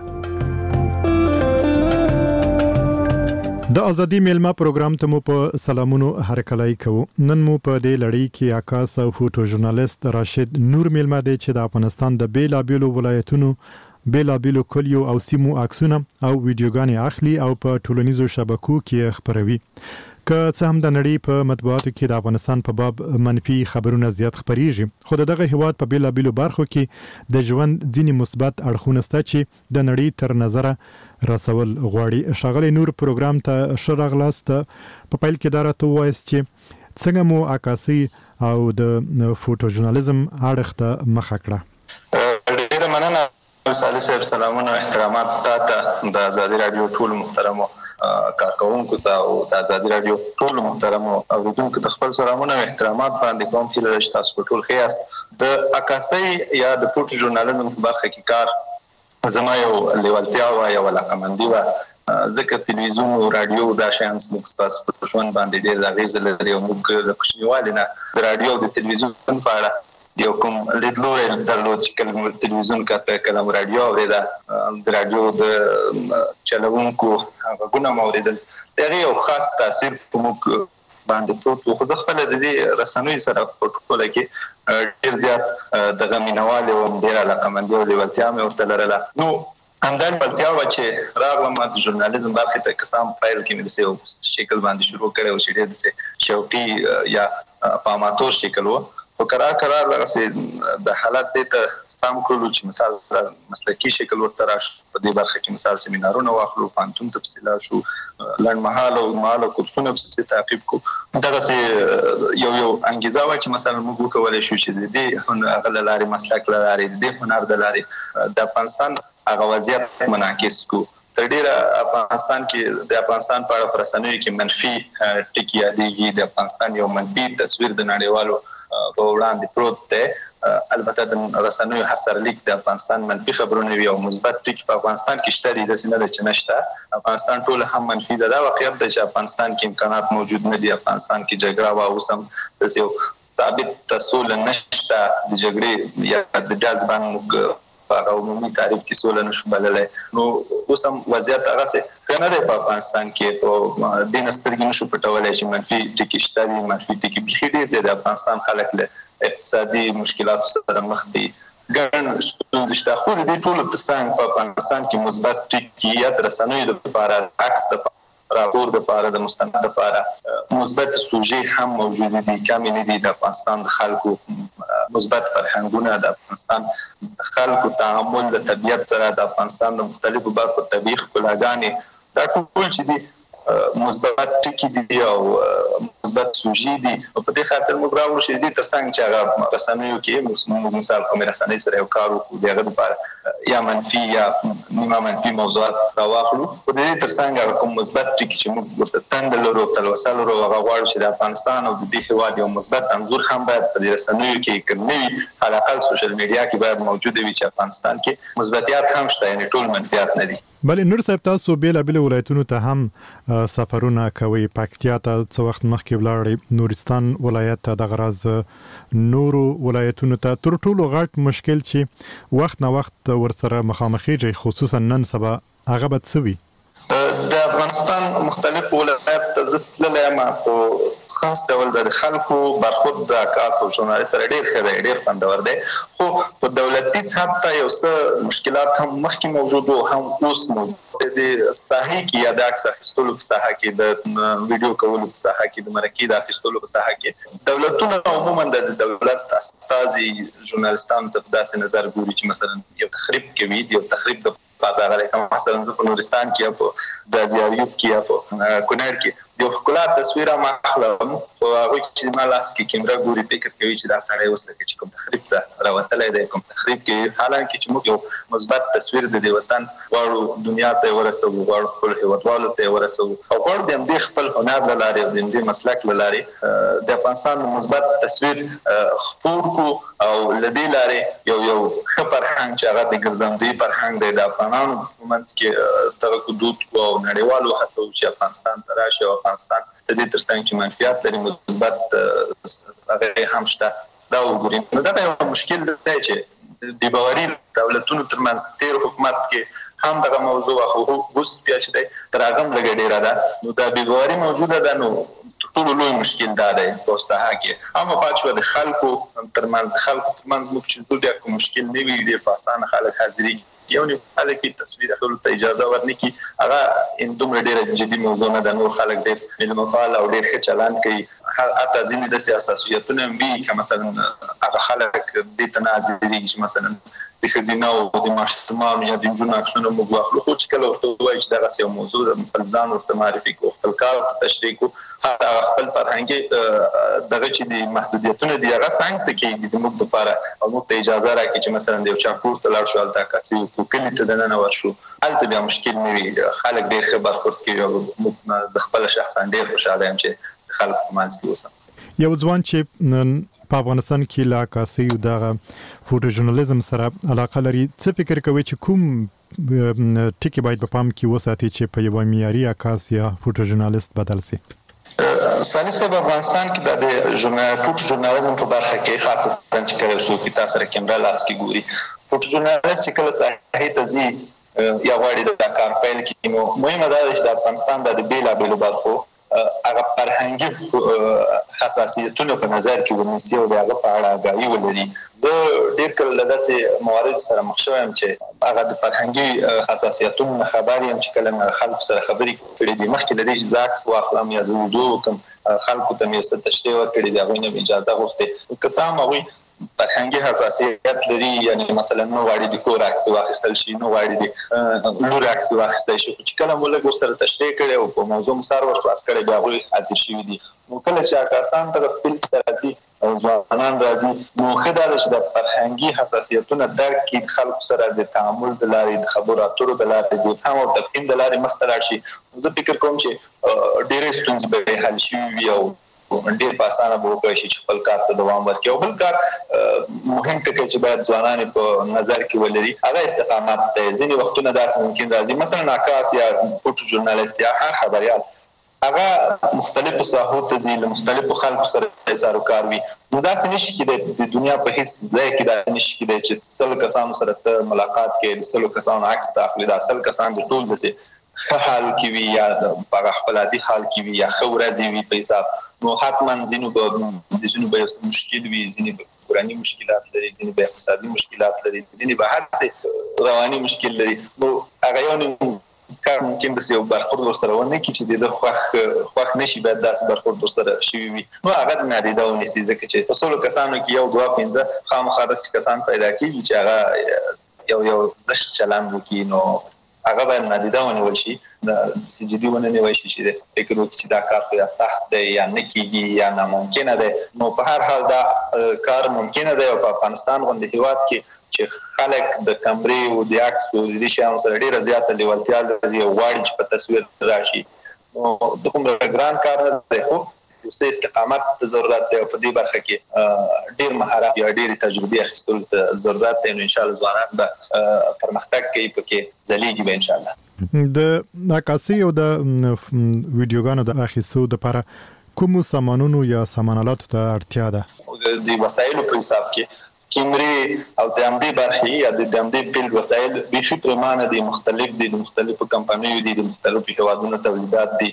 د ازادي میلمه پروګرام ته مو په سلامونو هرکلای کوو. نن مو په دې لړۍ کې عکاس او فوټو ژورنالیست راشد نور میلمه دی چې د افغانستان د بیلابیلو ولایتونو بیلابیلو کلیو او سیمو عکسونه او ویډیوګانې اخلي او په ټولنیزو شبکو کې خپروي. که څه هم د نړۍ په مطبوعاتو کې د افغانستان په باب منفي خبرونه زیات خپریږي، خو دغه هیواد په بیلابیلو برخو کې د ژوند ځینې مثبت اړخونه شته چې د نړۍ تر نظره رسول غواړي. ښاغلی نور پروګرام ته ښه راغلاست. په پیل کې دا راته ووایاست چې څنګه مو عکاسي او د فوټو ژورنالیزم اړخ ته مخه کړه؟ ډیره مننه صالح صاحب. سلامونه او احترامات تاسو د ازادي رادیو ټول محترمو کارکونکو ته او د ازادي رادیو ټول محترمو اوریدونکو ته خپل سلامونه او احترامات باندې کوم چې تاسو په ټول خیاست. د عکاسي یا د فوټو ژورنالیزم په برخه کې کار زما یو لیوالتیا او یو علاقمندي و، ځکه تلویزیون او رادیو دا شیان موږ تاسو په ژوند باندې ډېر اغیز لري او موږ د کوچنیوالي نه د رادیو او د تلویزیون په اړه یو کوم لیدلوري درلود چې کله تلویزیون کاته کله رادیو اوریدا د رادیو د چلوونکو غوونه موریدل دغه یو خاص تاثیر په موږ باندې پروت خو ځکه خپل د دې رسنوي سره په ټوله کې ډیر زیات د غمینوالي او ډیر علاقمندي او لیوالتیا مې ورته لرله. نو همدا پلتیا و چې راغلم د ژورنالیزم برخې ته قسم فایل کې مې د شکل باندې شروع کړو چې ډېر د شوقي یا پاماتور شکل وو او قرار قرار لغه د حالت ته سم کولو چې مثال مسلکی شکل ورته راشو په دې برخه کې مثال سیمینارونه واخلو پانتون تفصیلا شو لړ محاله او ماله کورسونه په تعقیب کو دا یو یو انګیزه و چې مثلا موږ کولای شو چې د دې هغه لارې مسلک لارې د هنر د لارې د افغانستان هغه وضعیت منعکس کو تر ډیره افغانستان کې د افغانستان په اړه پرسنوي کې منفي ټکی یادېږي د افغانستان یو منفي تصویر د نړیوالو په وړاندې پروت دی البته د رسنیو هر سرلیک د افغانستان منفي خبرونه وي او مثبت ټکی په افغانستان کې شته دي د سینه د چنشته افغانستان ټول هم منفي ده دا واقعیت دی چې افغانستان کې امکانات موجود نه دي افغانستان کې جګړه وا اوسم د یو ثابت تسول نشته د جګړې یا د جذبان په عمومي تعریف کې سول نشو بللای نو اوسم وضعیت هغه څه کنه دی په افغانستان کې په دین سترګې نشو پټولای چې منفي ټکی شته دي منفي ټکی بخې دي د افغانستان خلک له اقتصادي مشکلات سره مخ دي ګڼ ستونزې شته خو د دې ټولو ترڅنګ په افغانستان کې مثبت ټکی یا رسنیو لپاره عکس د راپور لپاره د مستند لپاره مثبت سوژې هم موجود دي کمی نه دي د افغانستان د خلکو مثبت فرهنګونه د افغانستان خلکو تعامل د طبیعت سره د افغانستان د مختلفو برخو طبيعي ښکلاګانې دا ټول چې دي مثبت ټکی دي او مثبت سوژې دي او په دې خاطر موږ راوړو چې دې ترڅنګ چې هغه رسنیو کې موږ مثال کوم رسنۍ سره یو کار وکړو دغه لپاره یا منفي یا نیمه منفي موضوعات راوړو او دې ترڅنګ هغه کوم مثبت ټکی چې موږ ورته تند لرو تلوسل لرو هغه غواړو چې د افغانستان او د دې هیواد یو مثبت انځور هم باید په رسنیو کې کومي حلقه سوشل میډیا کې باید موجود وي چې افغانستان کې مثبتيات هم شته یعنی ټول منفیات نه دي بل نور صاحب تاسو بیل بیل ولایتونو ته هم سفرونه کوي پکتیا ته څو وخت مخکې ولاړی نورستان ولایت ته د غراز نورو ولایتونو ته تر ټولو غټ مشکل چې وخت نه وخت ورسره مخامخېږي خصوصا نن سبا هغه به څه وي د افغانستان مختلف ولایت ته زستللی ما په خاص ډول د خلکو برخورد د عکاس او ژورنالیست سره ډېر ښه دی ډېر خوندور دی خو په دولتي سطح ته یو څه مشکلات هم مخکې موجود او هم اوس موجود دي د ساحې کې یا د عکس اخیستلو په ساحه کې د ویډیو کولو په ساحه کې د مرکې د اخیستلو په ساحه کې دولتونه عموما د دولت استازي ژورنالیستانو ته داسې نظر ګوري چې مثلا یو تخریب کوي یو تخریب د پاتہ غلې کوم مثلا په نورستان کې په زاجیاریوب کې یا په کونړ کې یو خپل تصویر ما خلم او هغه چې ما لاس کې کیمرا ګوري فکر کوي چې دا سړی اوس چې کوم تخریب ته راوتلې ده کوم تخریب کې حالانکه چې موږ یو مثبت تصویر د دې وطن واړو دنیا ته ورسو واړو خپل هیوادوالو ته ورسو او ور د دې خپل هنر لاره د دې مسلک لاره د افغانستان مثبت تصویر خپور کو او لدی لاره یو یو خبر هنګ چې هغه د ګرځندوی فرهنګ د افغانانو ومنځ کې تر حدود او نړیوالو هڅو چې افغانستان ته راشي او افغانستان د دې ترڅنګ چې منفیات لري مثبت هغه هم شته دا وګورئ نو دا یو مشکل دی چې د باوري دولتونو ترمنځ تیر حکومت کې هم دغه موضوع خو اوس بیا چې دی تر هغه لږ ډیره ده نو دا بیګواري موجوده ده نو ټول لوی مشکل دا دی په ساحه کې اما پاتې د خلکو ترمنځ د خلکو ترمنځ موږ چې زو بیا کوم مشکل نه وي ډیر په اسانه خلک حاضري یو نه حاله کې تصویر اخلو ته اجازه ورنکي هغه ان دومره ډیره جدي موضوع نه ده نور خلک ډیر علم فعال او ډیر ښه چلند کوي حتی ځینې د سیاستونه وی که مثلا هغه خلک د تنازلي چې مثلا د خزینه او د ماشومان یا د جنونو عکسونه موږ واخلو خو چې کله ورته وایي چې دغه یو موضوع د خپل ځان ورته معرفي کو خپل کار تشریح کو حتی خپل فرهنګي دغه چې د محدودیتونه دی هغه څنګه کې د موږ لپاره او موږ ته اجازه راکړي چې مثلا د یو چا کور ته لاړ شو هلته عکاسي وکړو کلي ته دننه ورشو هلته بیا مشکل نه وي خلک ډېر ښه برخورد کوي او موږ زه خپله شخصا ډېر خوشحاله یم چې خلک په منځ کې اوسم یو ځوان چې په افغانستان کې لا عکاسي او دغه فوټو ژورنالیزم سره علاقه لري څه فکر کوي چې کوم ټکی باید په پام کې وساتي چې په یو معیاري عکاس یا فوټو ژورنالیست بدل شي سالي صاحب افغانستان کې د ژورنال فوټو ژورنالیزم په برخه کې خاصه چې کله څوک تاسو سره کیمرا لاس کې ګوري فوټو ژورنالیست چې کله صحیح تزي یا غواړي د کار فایل کې نو مهمه ده چې د افغانستان د بیلا بیلو برخو هغه فرهنګي حساسیتونه په نظر کې ونیسي او هغه په اړه آگاهي ولري. زه ډېر کله له داسې موارد سره مخ شوم چې هغه د فرهنګي حساسیتونو خبر یم چې کله مې خلکو سره خبرې کړې دي مخکې له دې چې زه عکس واخلم یا زه ویډیو وکړم خلکو ته مې څه تشریح ورکړې دي هغوی نه مې اجازه غوښتې که څه هم هغوی فرهنګي حساسیت لري یعنی مثلا نو غواړي د کور عکس واخیستل شي نو غواړي د لور عکس واخیستل شي چې کله موږ له ورسره تشریح کړي او په موضوع مسار ور خلاص کړي بیا هغوی حاضر شوي دي. نو کله چې عکاسان ته خپل راځي او ځوانان راځي نو ښه دا ده چې د فرهنګي حساسیتونه درک کړي خلکو سره د تعامل د لارې د خبرو اترو د لارې د فهم او تفهیم د لارې مخ ته لاړ شي. زه فکر کوم چې ډېرې ستونزې به حل شوي وي او ډېر په اسانه به وکړای شي چې خپل کار ته دوام ورکړي. او بل کار مهم ټکی چې باید ځوانان په نظر کې ولري هغه استقامت دی. ځینې وختونه داسې ممکن راځي مثلا عکاس یا فوټو ژورنالیست یا هر خبریال هغه مختلفو ساحو ته ځي له مختلفو خلکو سره اظهار کار وي نو داسې نشي کېدی د دنیا په هیڅ ځای کې داسې نشي کېدی چې سل کسانو سره ته ملاقات کې د سلو کسانو عکس ته اخلي دا سل کسان د ټول داسې ښه حال کې وي یا په خپل عادي حال کې وي یا ښه ورځې وي په حساب نو حتما ځینو به د ځینو به یو مشکل وي ځینې به کورني مشکلات لري ځینې به اقتصادي مشکلات لري ځینې به هر څه رواني مشکل لري. نو هغه یو کار ممکن داسې یو برخورد ورسره ونه کړي چې د خوښ خوښ نشي باید داسې برخورد ورسره شوي وي نو هغه نادیده ونیسي ځکه چې په سلو کسانو کې یو دوه پنځه خامخا داسې کسان پیدا کېږي چې هغه یو یو زشت چلند وکړي نو هغه باید نادیده ونیول شي داسې جدي ونه نیول شي چې فکر وکړي چې دا کار خو یا سخت دی یا نه کېږي یا ناممکنه دی. نو په هر حال دا کار ممکنه دی او په افغانستان غوندې هېواد کې چې خلک د کمرې او د عکس او د دې شیانو سره ډېره زیاته لیوالتیا لري او غواړي چې په تصویر راشي نو دومره ګران کار نه دی خو یو څه استقامت ته ضرورت دی او په دې برخه کې ډېر مهارت یا ډېرې تجربې اخیستلو ته ضرورت دی نو انشاءالله ځوانان به پرمختګ کوي پکې ځلیږي به انشاءالله. د عکاسۍ او د ویډیوګانو د اخیستو دپاره کومو سامانونو یا سامانالاتو ته اړتیا ده؟ د وسایلو په حساب کې کیمرې او د همدې برخې یا د همدې فیلډ وسایل بیخي پریمانه دي مختلف دي د مختلفو کمپنیو دي د مختلفو هیوادونو تولیدات دي.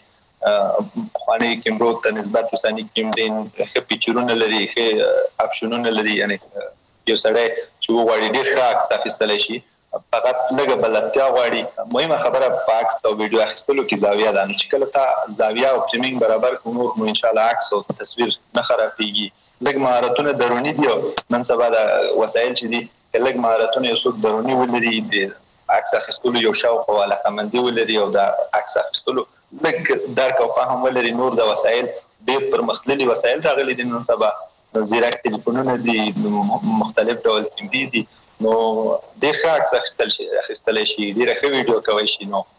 پخواني کیمرو ته نسبت اوسني کیمرې ښه پیچرونه لري ښه اپشنونه لري یعنی یو سړی چې وغواړي ډېر ښه عکس اخیستلی شي فقط لږه بلدتیا غواړي. مهمه خبره په عکس او ویډیو اخیستلو کې زاویه ده نو چې کله تا زاویه او فریمینګ برابر کړو نور نو انشاءالله عکس او تصویر نه خرابېږي. لږ مهارتونه دروني دي او نن سبا د وسایل چې دي لږ مهارتونه یو څوک دروني ولري د عکس اخیستلو یو شوق او علاقمندي ولري او د عکس اخیستلو لږ درک او فهم ولري نور د وسایل ډېر پرمختللي وسایل راغلي دي نن سبا زیرک تلیفونونه دي مختلف ډول کیمرې دي نو ډېر ښه عکس اخیستل شي اخیستلی شي ډېره ښه ویډیو کولی شي نو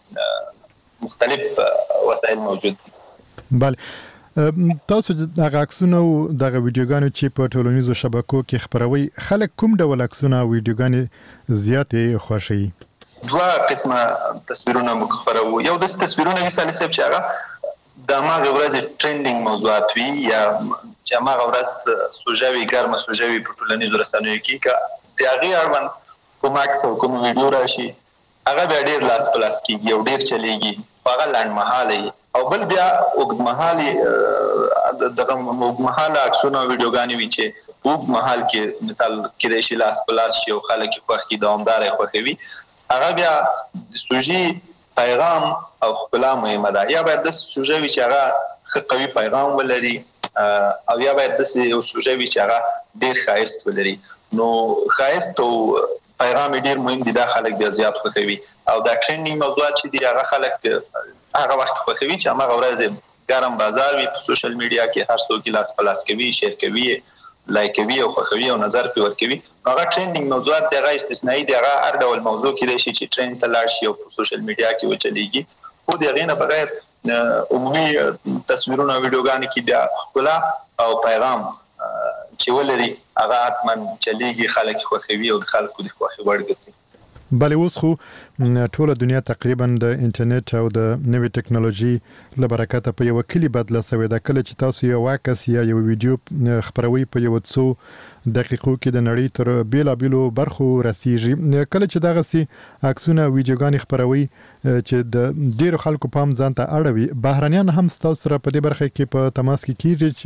مختلف وسایل موجود دي. بله تاسو دغه عکسونه او دغه ویډیوګانې چې په ټولنیزو شبکو کې خپروي خلک کوم ډول عکسونه او ویډیوګانې زیاتې خوښوي؟ دوه قسمه تصویرونه موږ خپروو. یو داسې تصویرونه وي سالي صاحب چې هغه د هماغې ورځې ټرینډینګ موضوعات وي یا چې هماغه ورځ سوژه وي ګرمه سوژه وي په ټولنیزو رسنیو کې که د هغې اړوند کوم عکس او کوم ویډیو راشي هغه بیا ډېر لاس په لاس کېږي او ډېر چلیږي خو هغه لنډمهاله وي او بل بیا اوږدمهالې دغه اوږدمهاله عکسونه او ویډیوګانې وي چې په اوږد مهال کې مثال کېدای شي لاس په لاس شي او خلک یې خوښ کړي دوامداره یې خوښوي هغه بیا د سوژې پیغام او ښکلا مهمه ده. یا باید داسې سوژه وي چې هغه ښه قوي پیغام ولري او یا باید داسې یو سوژه وي چې هغه ډېر ښایست ولري. نو ښایست او پیغام یې ډېر مهم دي دا خلک بیا زیات خوښوي او دا ټرینډینګ موضوعات چې دي هغه خلک هغه وخت خوښوي چې هماغه ورځ ګرم بازار وي په سوشل میډیا کې هر څوک لاس په لاس کوي شیر کوي لایک کوي او خوښوي او نظر پرې ورکوي. هغه ټرینډینګ موضوعات دي هغه استثنایی دي هغه هر ډول موضوع کېدای شي چې ټرینډ ته لاړ شي او په سوشل میډیا کې وچلیږي خو د هغې نه بغیر عمومي تصویرونه او ویډیوګانې کې بیا ښکلا او پیغام چې ولري هغه حتما چلیږي خلک خوښوي او د خلکو د خوښې وړ ګرځي. بلې اوس خو ټوله دنیا تقریبا د انټرنیټ او د نوې ټکنالوژي له برکته په یو کلی بدله شوې ده. کله چې تاسو یو عکس یا یو ویډیو خپروي په یو څو دقیقو کې د نړۍ تر بیلابیلو برخو رسیږي. کله چې دغه سي عکسونه ویډیوګانې خپروي چې د ډیرو خلکو پام ځان ته اړوي، بهرنیان هم تاسو سره په دې برخه کې په تماس کې کیږي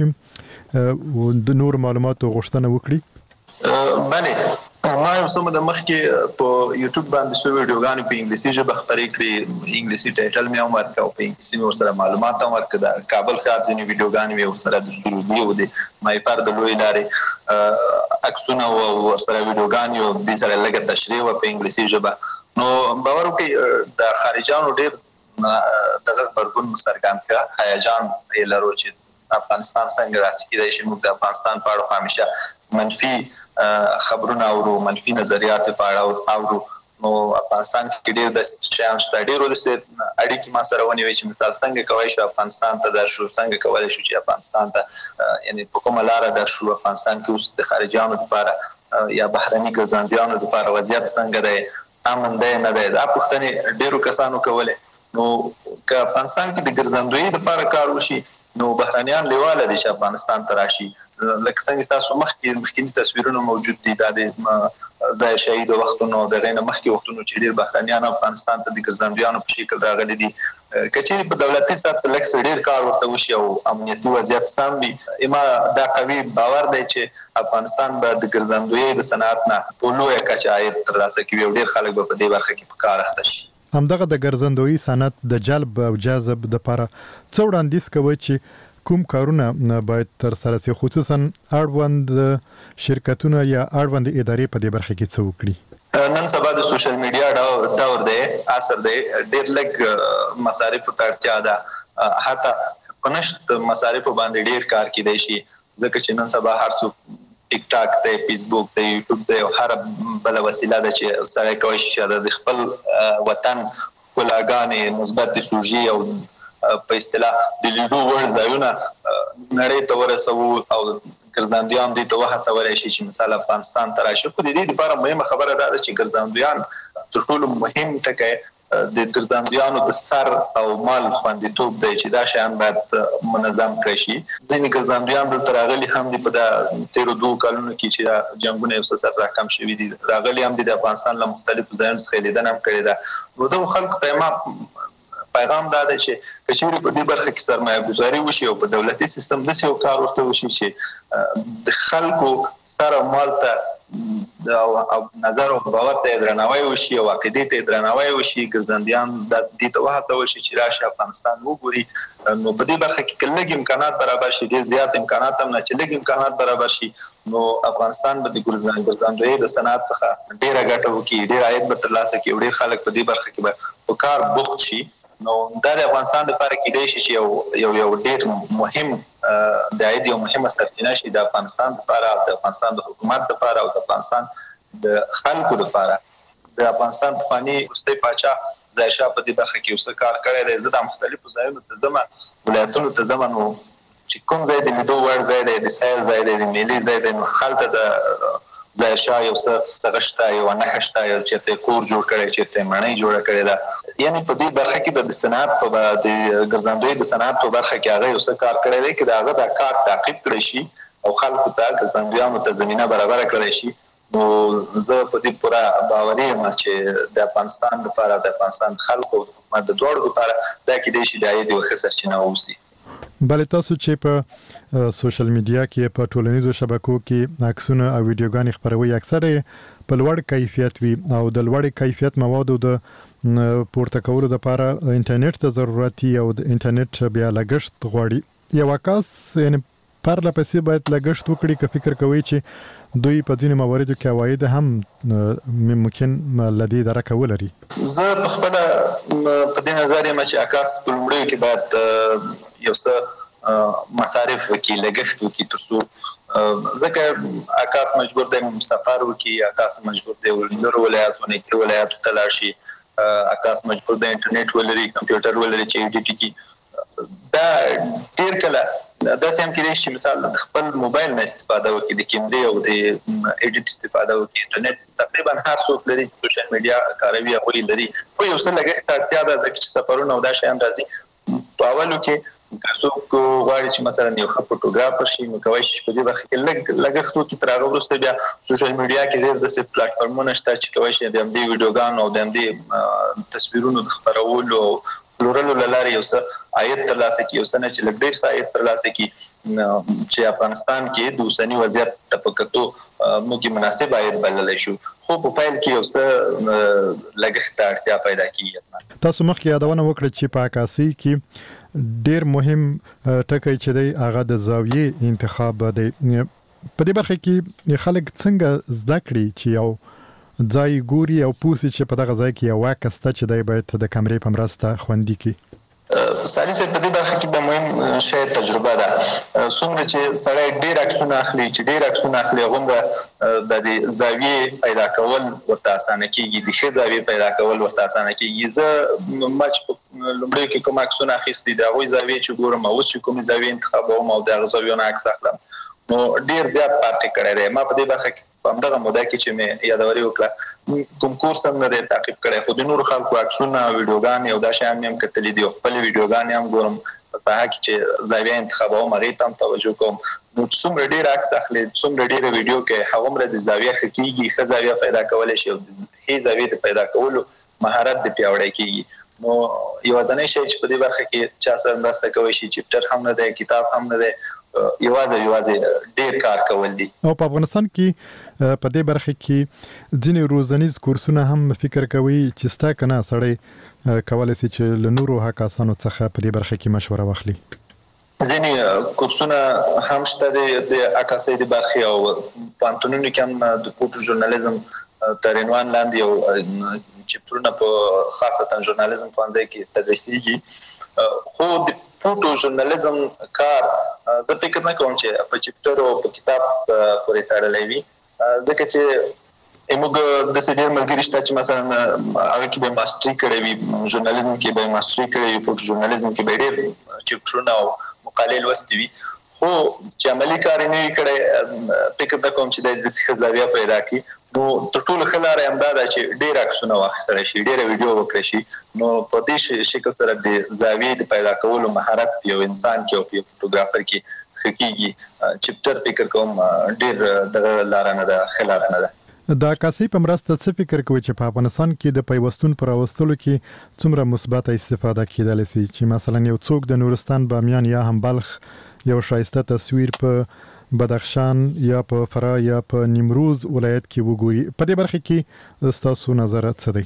چې د نور معلوماتو غوښتنه وکړي؟ بله، ما یو څه د مخکې په یوټیوب باندې څو ویډیوګانې په انګلیسي ژبه خپرې کړې، انګلیسي ټایټل مې هم ورکړ او په انګلیسي مې ورسره معلومات هم ورکړ. د کابل ښار ځینې ویډیوګانې مې ورسره د سروبي او د مایپر د لویې لارې عکسونه او ورسره ویډیوګانې او دې سره لږه تشریح وه په انګلیسي ژبه. نو باور وکړئ د خارجیانو ډېر دغه غبرګون څرګند کړه، هیجان یې لرو چې افغانستان څنګه راسي. کېدای شي موږ د افغانستان په اړه همیشه منفي خبرونه او منفي نظریات په اړه اورو. نو افغانستان کې ډېر د شیان شته، ډېر ولسي اړیکې ما سره ونیوي چې مثال څنګه کولی شو افغانستان ته درشو، څنګه کولی شو چې افغانستان ته یعنی په کومه لاره درشو، افغانستان کې اوس د خارجیانو لپاره یا بهرني ګرځندویانو لپاره وضعیت څنګه دی، امن دی نه دی. دا پوښتنې ډېرو کسانو کولې. نو که افغانستان کې د ګرځندویي لپاره کار وشي نو بهرنیان لیواله دي چې افغانستان ته راشي. لکه څنګه تاسو مخکې مخکینی تصویرونه موجود دي دا د ځای شهید وختونو د غینه مخکې وختونو چې ډیر بهرنیان افغانستان ته د ګرځندویانو په شکل راغلي دي. کچېرې په دولتي سطح لکه ډیر کار ورته وشي او امنیتي وضعیت سم وي، اما دا قوي باور دی چې افغانستان به د ګرځندویي د صنعت نه په لویه کچه عاید ترلاسه کوي او ډیر خلک به په دې برخه کې په کار اخته شي. همدغه د ګرځندویي صنعت د جلب او جذب لپاره څو وړاندیز کوي چې کوم کارونه باید تر سره شي، خصوصا اړوند شرکتونه یا اړوند ادارې په دې برخه کې څه وکړي؟ نن سبا د سوشل میډیا دور دی، اثر دی، ډېر لږ مصارف ته اړتیا ده، حتی په نشت مصارف باندې ډېر کار کیدای شي، ځکه چې نن سبا هر څوک ټیک ټاک دی، فیسبوک دی، یوټیوب دی او هر بل وسیله ده چې سره کوي چې د خپل وطن ښکلاګانې مثبت سوژې او په اصطلاح د لیدو وړ ځایونه نړۍ ته ورسوو او ګرځندویان دې ته وهڅولی شي چې مثال افغانستان ته راشي. خو د دې لپاره مهمه خبره دا ده چې ګرځندویان تر ټولو مهم ټکی د ګرځندویانو د سر او مال خوندیتوب دی چې دا شیان باید منظم کړی شي. ځینې ګرځندویان دلته راغلي هم دي په د تېرو دوو کلونو کې چې جنګونه یو څه سر راکم شوي دي، راغلي هم دي د افغانستان له مختلفو ځایونو څخه لیدنه هم کړې ده. نو دغو خلکو ته ما پیغام دا دی چې کچېرې په دې برخه کې سرمایه ګذاري وشي او په دولتي سیستم داسې یو کار ورته وشي چې د خلکو سر او مال ته او نظر او باور ته درناوی وشي او عقیدې ته درناوی وشي، ګرځندویان دې ته وهڅول شي چې راشي افغانستان وګوري. نو په دې برخه کې که لږ امکانات برابر شي، ډېر زیات امکانات هم نه چې لږ امکانات برابر شي، نو افغانستان به د ګرځندویي د صنعت څخه ډېره ګټه وکړي، ډېر عاید به ترلاسه کړي او ډېر خلک په دې برخه کې به په کار بوخت شي. نو دا د افغانستان لپاره کېدای شي چې یو یو یو ډېر مهم د عاید یو مهمه سرچینه شي د افغانستان لپاره، د افغانستان د حکومت لپاره او د افغانستان د خلکو لپاره. د افغانستان پخواني وروستی پاچا ظاهرشاه په دې برخه کې یو څه کار کړی دی. زه د مختلفو ځایونو ته ځم، ولایتونو ته ځم، نو چې کوم ځای د لیدو وړ ځای دی، د سیل ځای دی، د میلې ځای دی، نو هلته د ظاهرشاه یو څه دغه شته، یوه نښه شته، یو چېرته یې کور جوړ کړی، چېرته یې ماڼۍ جوړه کړې ده. یعنې په دې برخه کې د صنعت په د ګرځندویي د صنعت په برخه کې هغه یو څه کار کړی دی چې د هغه دا کار تعقیب کړی شي او خلکو ته ګرځندویانو ته زمینه برابره کړی شي. نو زه په دې پوره باوري یم چې د افغانستان لپاره، د افغانستان خلکو او د حکومت د دواړو لپاره دا کېدای شي د عاید یوه ښه سرچینه واوسي. بلې تاسو چې په سوشل میډیا کې په ټولنیزو شبکو کې عکسونه او ویډیوګانې خپروي، اکثره په لوړ کیفیت وي او د لوړ کیفیت موادو د پورته کولو لپاره انټرنیټ ته ضرورت او د انټرنیټ بیا لګښت غواړي. یو عکس یعنی پرله پسې باید لګښت وکړي که فکر کوي چې دوی په ځینو مواردو کې عواید هم ممکن له دې درکه ولري؟ زه په خپله په دې نظر یم چې عکس په لومړیو کې باید یو څه مصارف وکړي، لګښت وکړي، تر څو ځکه عکس مجبور دی سفر وکړي، عکس مجبور دی لرو ولایاتو نږدې ولایاتو ته لاړ شي، عکس مجبور دی انټرنیټ ولري، کمپیوټر ولري چې ایډیټ کړي. دا ډېر کله دا سم کې چې مثال د خپل موبایل نه استفاده وکړي د کیمرې او د ایډیټ استفاده وکړي انټرنیټ تقریبا هر څوک لري سوشل میډیا کاروي او لري خو یو څه لګښت اړتیا ده ځکه چې سفرونه او دا شیان راځي په اولو کې څوک غواړي چې مثلا یو ښه فوټوګرافر شي نو کوي چې په دې برخه کې لږ لګښت وکړي تر هغه وروسته بیا سوشل میډیا کې ډېر داسې پلیټفارمونه شته چې کوي چې د همدې ویډیوګانو او د همدې تصویرونو د خپرولو او پلورلو له لارې یو څه عاید ترلاسه کړي یو څه نه چې لږ ډېر څه عاید ترلاسه کړي چې افغانستان کې د اوسني وضعیت ته په کتو موږ مناسب عاید بللی شو خو په پیل کې یو څه لګښت ته اړتیا پیدا کیږي. تاسو مخکې یادونه وکړه چې په عکاسي کې ډیر مهم ټکی چې دی هغه د زاویې انتخاب دی. په دې برخه کې خلک څنګه زده کړي چې یو ځای ګوري او پوسی چې په دغه ځای کې یو عکس ته چې دی باید د کیمرې په مرسته خوندي کړي؟ سالي صاحب په دې برخه کې د مهم شی تجربه ده. څومره چې سړی ډیر عکسونه اخلي چې ډیر عکسونه اخلي هغومره د دې زاویې پیدا کول ورته اسانه کیږي د ښې زاویې پیدا کول ورته اسانه کیږي. زه ما چې لومړی کې کوم عکسونه اخیستي د هغوی زاویې چې ګورم اوس چې کومې زاویې انتخابوم او د هغه زاویو نه عکس اخلم نو ډیر زیات فرق کړی دی. ما په دې برخه کې په همدغه موده کې چې مې یادوري وکړه کوم کورس هم نه دی تعقیب کړی خو د نورو خلکو عکسونه ویډیوګانې او دا شیان مې هم کتلي دي او خپلې ویډیوګانې هم ګورم په ساحه کې چې زاویه انتخابوم هغې ته هم توجه کوم نو چې څومره ډېر عکس اخلي څومره ډېره ویډیو کوي هغومره د زاویه ښه کېږي ښه زاویه پیدا کولی شي او د ښې زاویې د پیدا کولو مهارت د پیاوړی کېږي. نو یوازینی شی چې په دې برخه کې چا سره مرسته کولی شي چپټر هم نه دی کتاب هم نه دی یوازې یوازې ډېر کار کول دي. او په افغانستان کې په دې برخه کې ځینې روزنیز کورسونه هم فکر کوي چې ستا که نه سړی کولی شي چې له نورو هکاسانو څخه په دې برخه کې مشوره واخلي؟ ځینې کورسونه هم شته د عکاسۍ د برخې او پوهنتونونو کې هم د فوټو ژورنالیزم تر عنوان لاندې یو چپټرونه په خاصتا ژورنالیزم پوهنځي کې تدریسیږي خو د فوټو ژورنالیزم کار زه فکر نه کوم چې په چپټر او په کتاب پورې تړلی وي ځکه چې موږ داسې ډېر ملګري شته چې مثلا هغه کې به ماسټري کړی وي ژورنالیزم کې به ماسټري کړی وي فوټو ژورنالیزم کې به ډېر چپټرونه او مقالې لوستې وي خو چې عملي کار یې نه وي کړی فکر نه کوم چې دی داسې ښه زاویه پیدا کړي. نو تر ټولو ښه لاره همدا ده چې ډېر عکسونه واخیستلی شي ډېره ویډیو وکړی شي نو په دې شکل سره د زاویې د پیدا کولو مهارت په یو انسان کې او په یو فوټوګرافر کې ښه کېږي. چپټر فکر کوم ډېر دغه لاره نه ده ښه لاره نه ده. د عکاسۍ په مرسته څه فکر کوي چې په افغانستان کې د پیوستون پر راوستلو کې څومره مثبته استفاده کېدلی شي چې مثلا یو څوک د نورستان بامیان یا هم بلخ یو ښایسته تصویر په بدخشان یا په فراه یا په نیمروز ولایت کې وګوري؟ په دې برخه کې ستاسو نظرات څه دی؟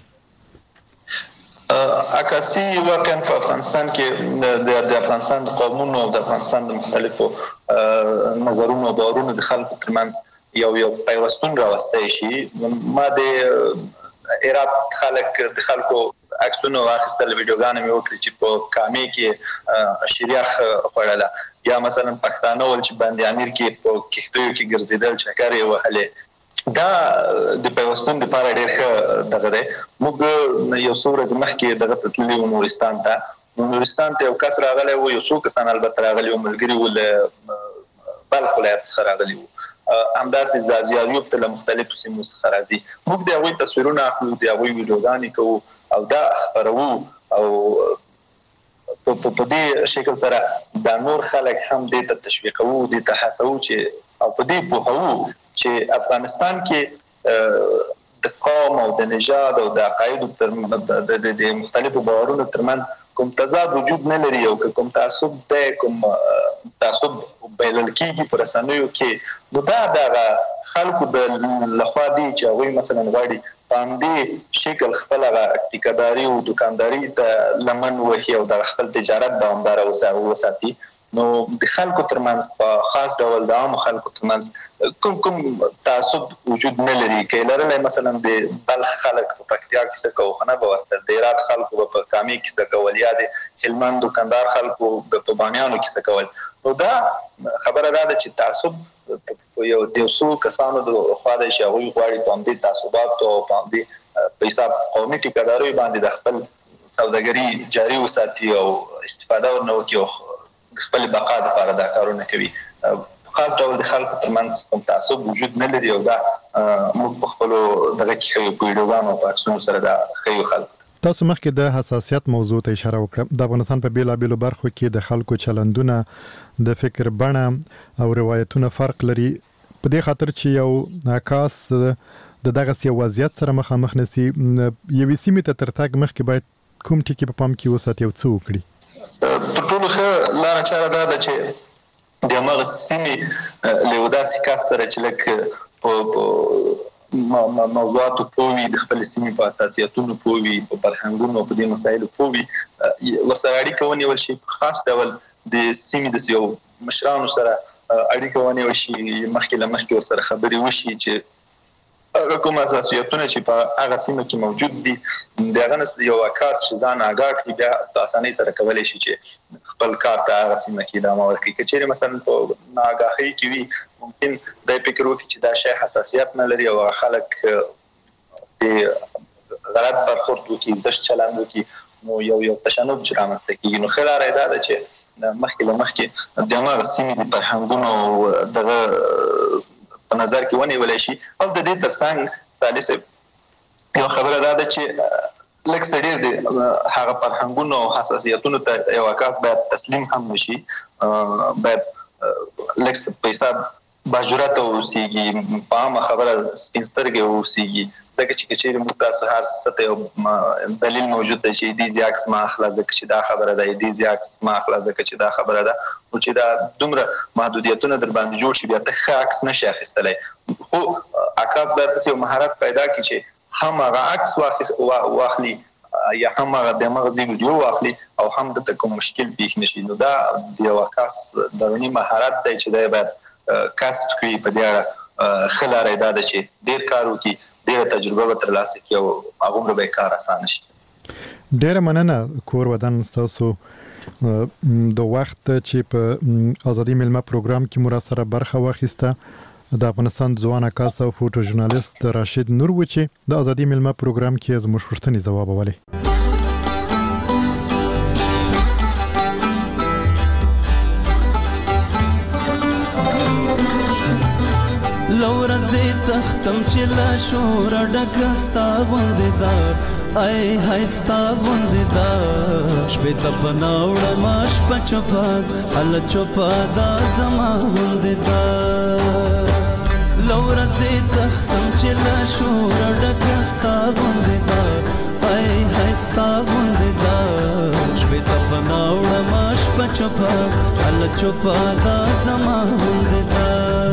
عکاسي واقعا په افغانستان کې د افغانستان د قومونو او د افغانستان د مختلفو نظرونو او باورونو د خلکو ترمنځ یو یو پیوستون راوستی شي. ما د هرات خلک د خلکو عکسونه واخیستل ویډیوګانې مې وکړې چې په کامې کې شیریخ خوړله یا مثلا پښتانه ول چې باندې امیر کې په کښتیو کې ګرځېدل چکر یې وهلې دا د پیوستون دپاره ډېر ښه دغه دی. موږ یو څو ورځې مخکې دغه ته تللي وو نورستان ته نورستان ته یو کس راغلی و یو څو کسان البته راغلي وو ملګري وو له بلخ ولایت څخه راغلي وو همداسې زازیاریوب ته له مختلفو سیمو څخه راځي. موږ د هغوی تصویرونه اخلو د هغوی ویډیوګانې کوو او دا خپروو او په دې شکل سره دا نور خلک هم دې ته تشویقوو دې ته هڅوو چې او په دې پوهوو چې افغانستان کې د قوم او د نژاد او د عقایدو د مختلفو باورونو ترمنځ کوم تضاد وجود نه لري او کوم تعصب دی کوم تعصب بلل کېږي په رسنیو کې نو دا دغه خلکو د لخوا دي چې هغوی مثلا غواړي په همدې شکل خپل هغه ټیکهداري او دوکانداري ته لمن وهي او د خپل تجارت دوامداره وساتي. نو د خلکو ترمنځ په خاص ډول د عامو خلکو ترمنځ کوم کوم تعصب وجود نه لري. که یې لرلی مثلا د بلخ خلک په پکتیا کې څه کوو نه به ورتل د هرات خلکو به په کامې کې څه کول یا د هلمند و کندهار خلکو به په بامیانو کې څه کول. نو دا خبره دا ده چې تعصب یو د یو څو کسانو د خوا دی چې هغوی غواړي په همدې تعصباتو او په همدې په حساب قومي ټیکهداریو باندې د خپل سوداګري جاري وساتي او استفاده ورنه وکړي او خپل بقا لپاره دا کارونه کوي. خاص ډول د خلکو ترمنځ کوم تعصب وجود نه لري او دا موږ په خپل دغه کې په ویډیوګانو په عکسونو سره دا خیو خلک. تاسو مخکې د حساسیت موضوع ته اشاره وکړه. د افغانستان په بیلابېلو برخو کې د خلکو چلندونه د فکر بڼه او روایتونه فرق لري. په دې خاطر چې یو عکاس د دغه سی وضعیت سره مخامخ نسی یوې سیمې ته تر تګ مخکې باید کوم ټکي په پام کې وساتي او څه وکړي؟ تر ټولو ښه لاره چاره دا ده چې د هغه سیمې له داسې کس سره چې لکه په موضوعاتو پوي د خپل سیمې په اساسیاتونو پوي په فرهنګونو په دې مسایلو پوي ورسره اړیکه ونیول شي. خاص ډول د سیمې د یو مشرانو سره اړیکه ونیول شي، مخکې له مخکې ورسره خبرې وشي چې هغه کوم اساسیاتونه چې په هغه سیمه کې موجود دي د هغه نس یو عکاس چې ځان آګاه کړي بیا په اسانۍ سره کولی شي چې خپل کار ته هغه سیمه کې ادامه ورکړي. که چیرې مثلا په ناآګاهۍ کې وي ممکن دا فکر وکړي چې دا شی حساسیت نه لري او خلک غلط برخورد وکړي، زشت چلند وکړي، نو یو یو تشنج رامنځته کېږي. نو ښه لاره دا ده چې مخکې له مخکې د هماغه سیمې د فرهنګونو دغه په نظر کې ونیول شي. او د دې ترڅنګ ثالث یو خبره دا ده چې لکه څه ډېر د هغه فرهنګونو او حساسیتونو ته یو عکاس باید تسلیم هم نشي، باید لکه څه په حساب باجرته اوسېږي، په عامه خبره سپین سترګې اوسېږي، ځکه چې که چیرې موږ تاسو هر څه ته یو دلیل موجود دی چې ایدیزي عکس مه اخله ځکه چې دا خبره ده، ایدیزي عکس مه اخله ځکه چې دا خبره ده، نو چې دا دومره محدودیتونه در باندې جوړ شي بیا ته ښه عکس نشي اخیستلی. خو عکاس باید داسې یو مهارت پیدا کړي چې هم هغه عکس واخلي یا هم هغه د مغزي ویډیو واخلي او هم دته کوم مشکل پیښ نشي. نو دا د یو عکاس دروني مهارت دی چې دی باید کسب کړي. په دې اړه ښه لاره دا ده چې ډېر کار وکړي، ډېره تجربه به ترلاسه کړي او هغومره به یې کار اسانه شي. ډېره مننه کور ودان ستاسو د وخت چې په ازادي میلمه پروګرام کې مو راسره برخه واخیسته. د افغانستان ځوان عکاس او فوټو ژورنالیست راشد نور و چې د ازادي میلمه پروګرام کې زموږ پوښتنې ځوابولې. لورځي تختم چې لا شور ډکستا غوندې دا ای هاي ستا غوندې دا شپې ته پناوړه ماش په چوپا ال چوپا دا زما غوندې دا لورځي تختم چې لا شور ډکستا غوندې دا ای هاي ستا غوندې دا شپې ته پناوړه ماش په چوپا ال چوپا دا زما غوندې دا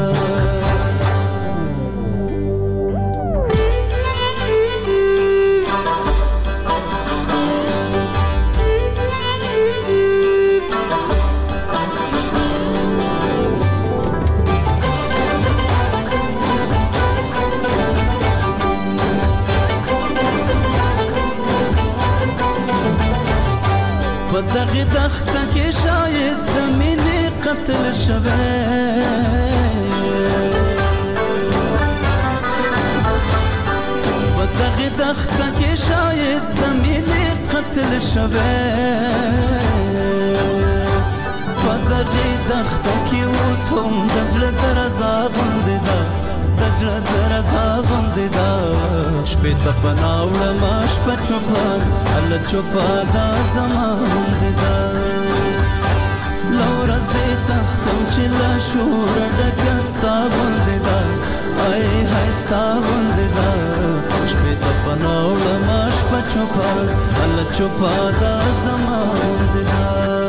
دغه دخته کې شاید د مینې قتل شوی په دغه دخته کې شاید د مینې قتل شوی په دغه دخته کې اوس هم د زړه درزا غوندې ده د زړه درزا غوندې ده شپې ته پناوړه ماش په چوپان هله چوپا دا زما غوندې ده لورځې تختم چې له شوره ډکه ستا غوندې ده ای هاي ستا غوندې ده شپې ته پناوړه ماش په چوپان هله چوپا دا زما غوندې ده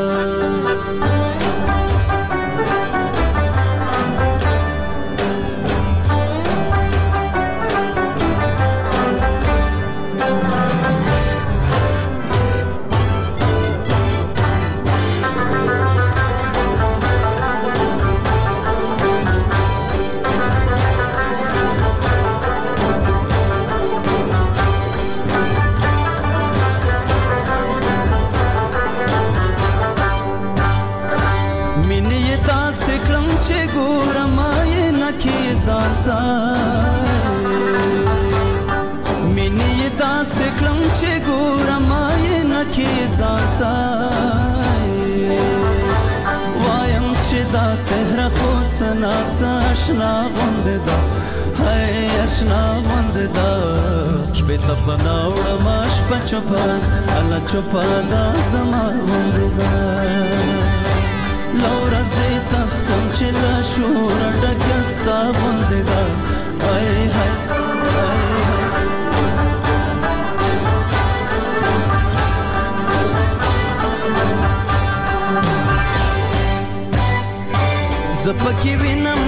مینې داسې کړم چې ګورم یې نه کې ځان ته آشنا غوندې ده هی آشنا غوندې ده شپې ته پناه وړمه شپه چوپه الله چوپه ده زما غوندې ده له ورځې تښتم چې له شوره ډکه ستا غوندې ده هی هی زه پکې وینم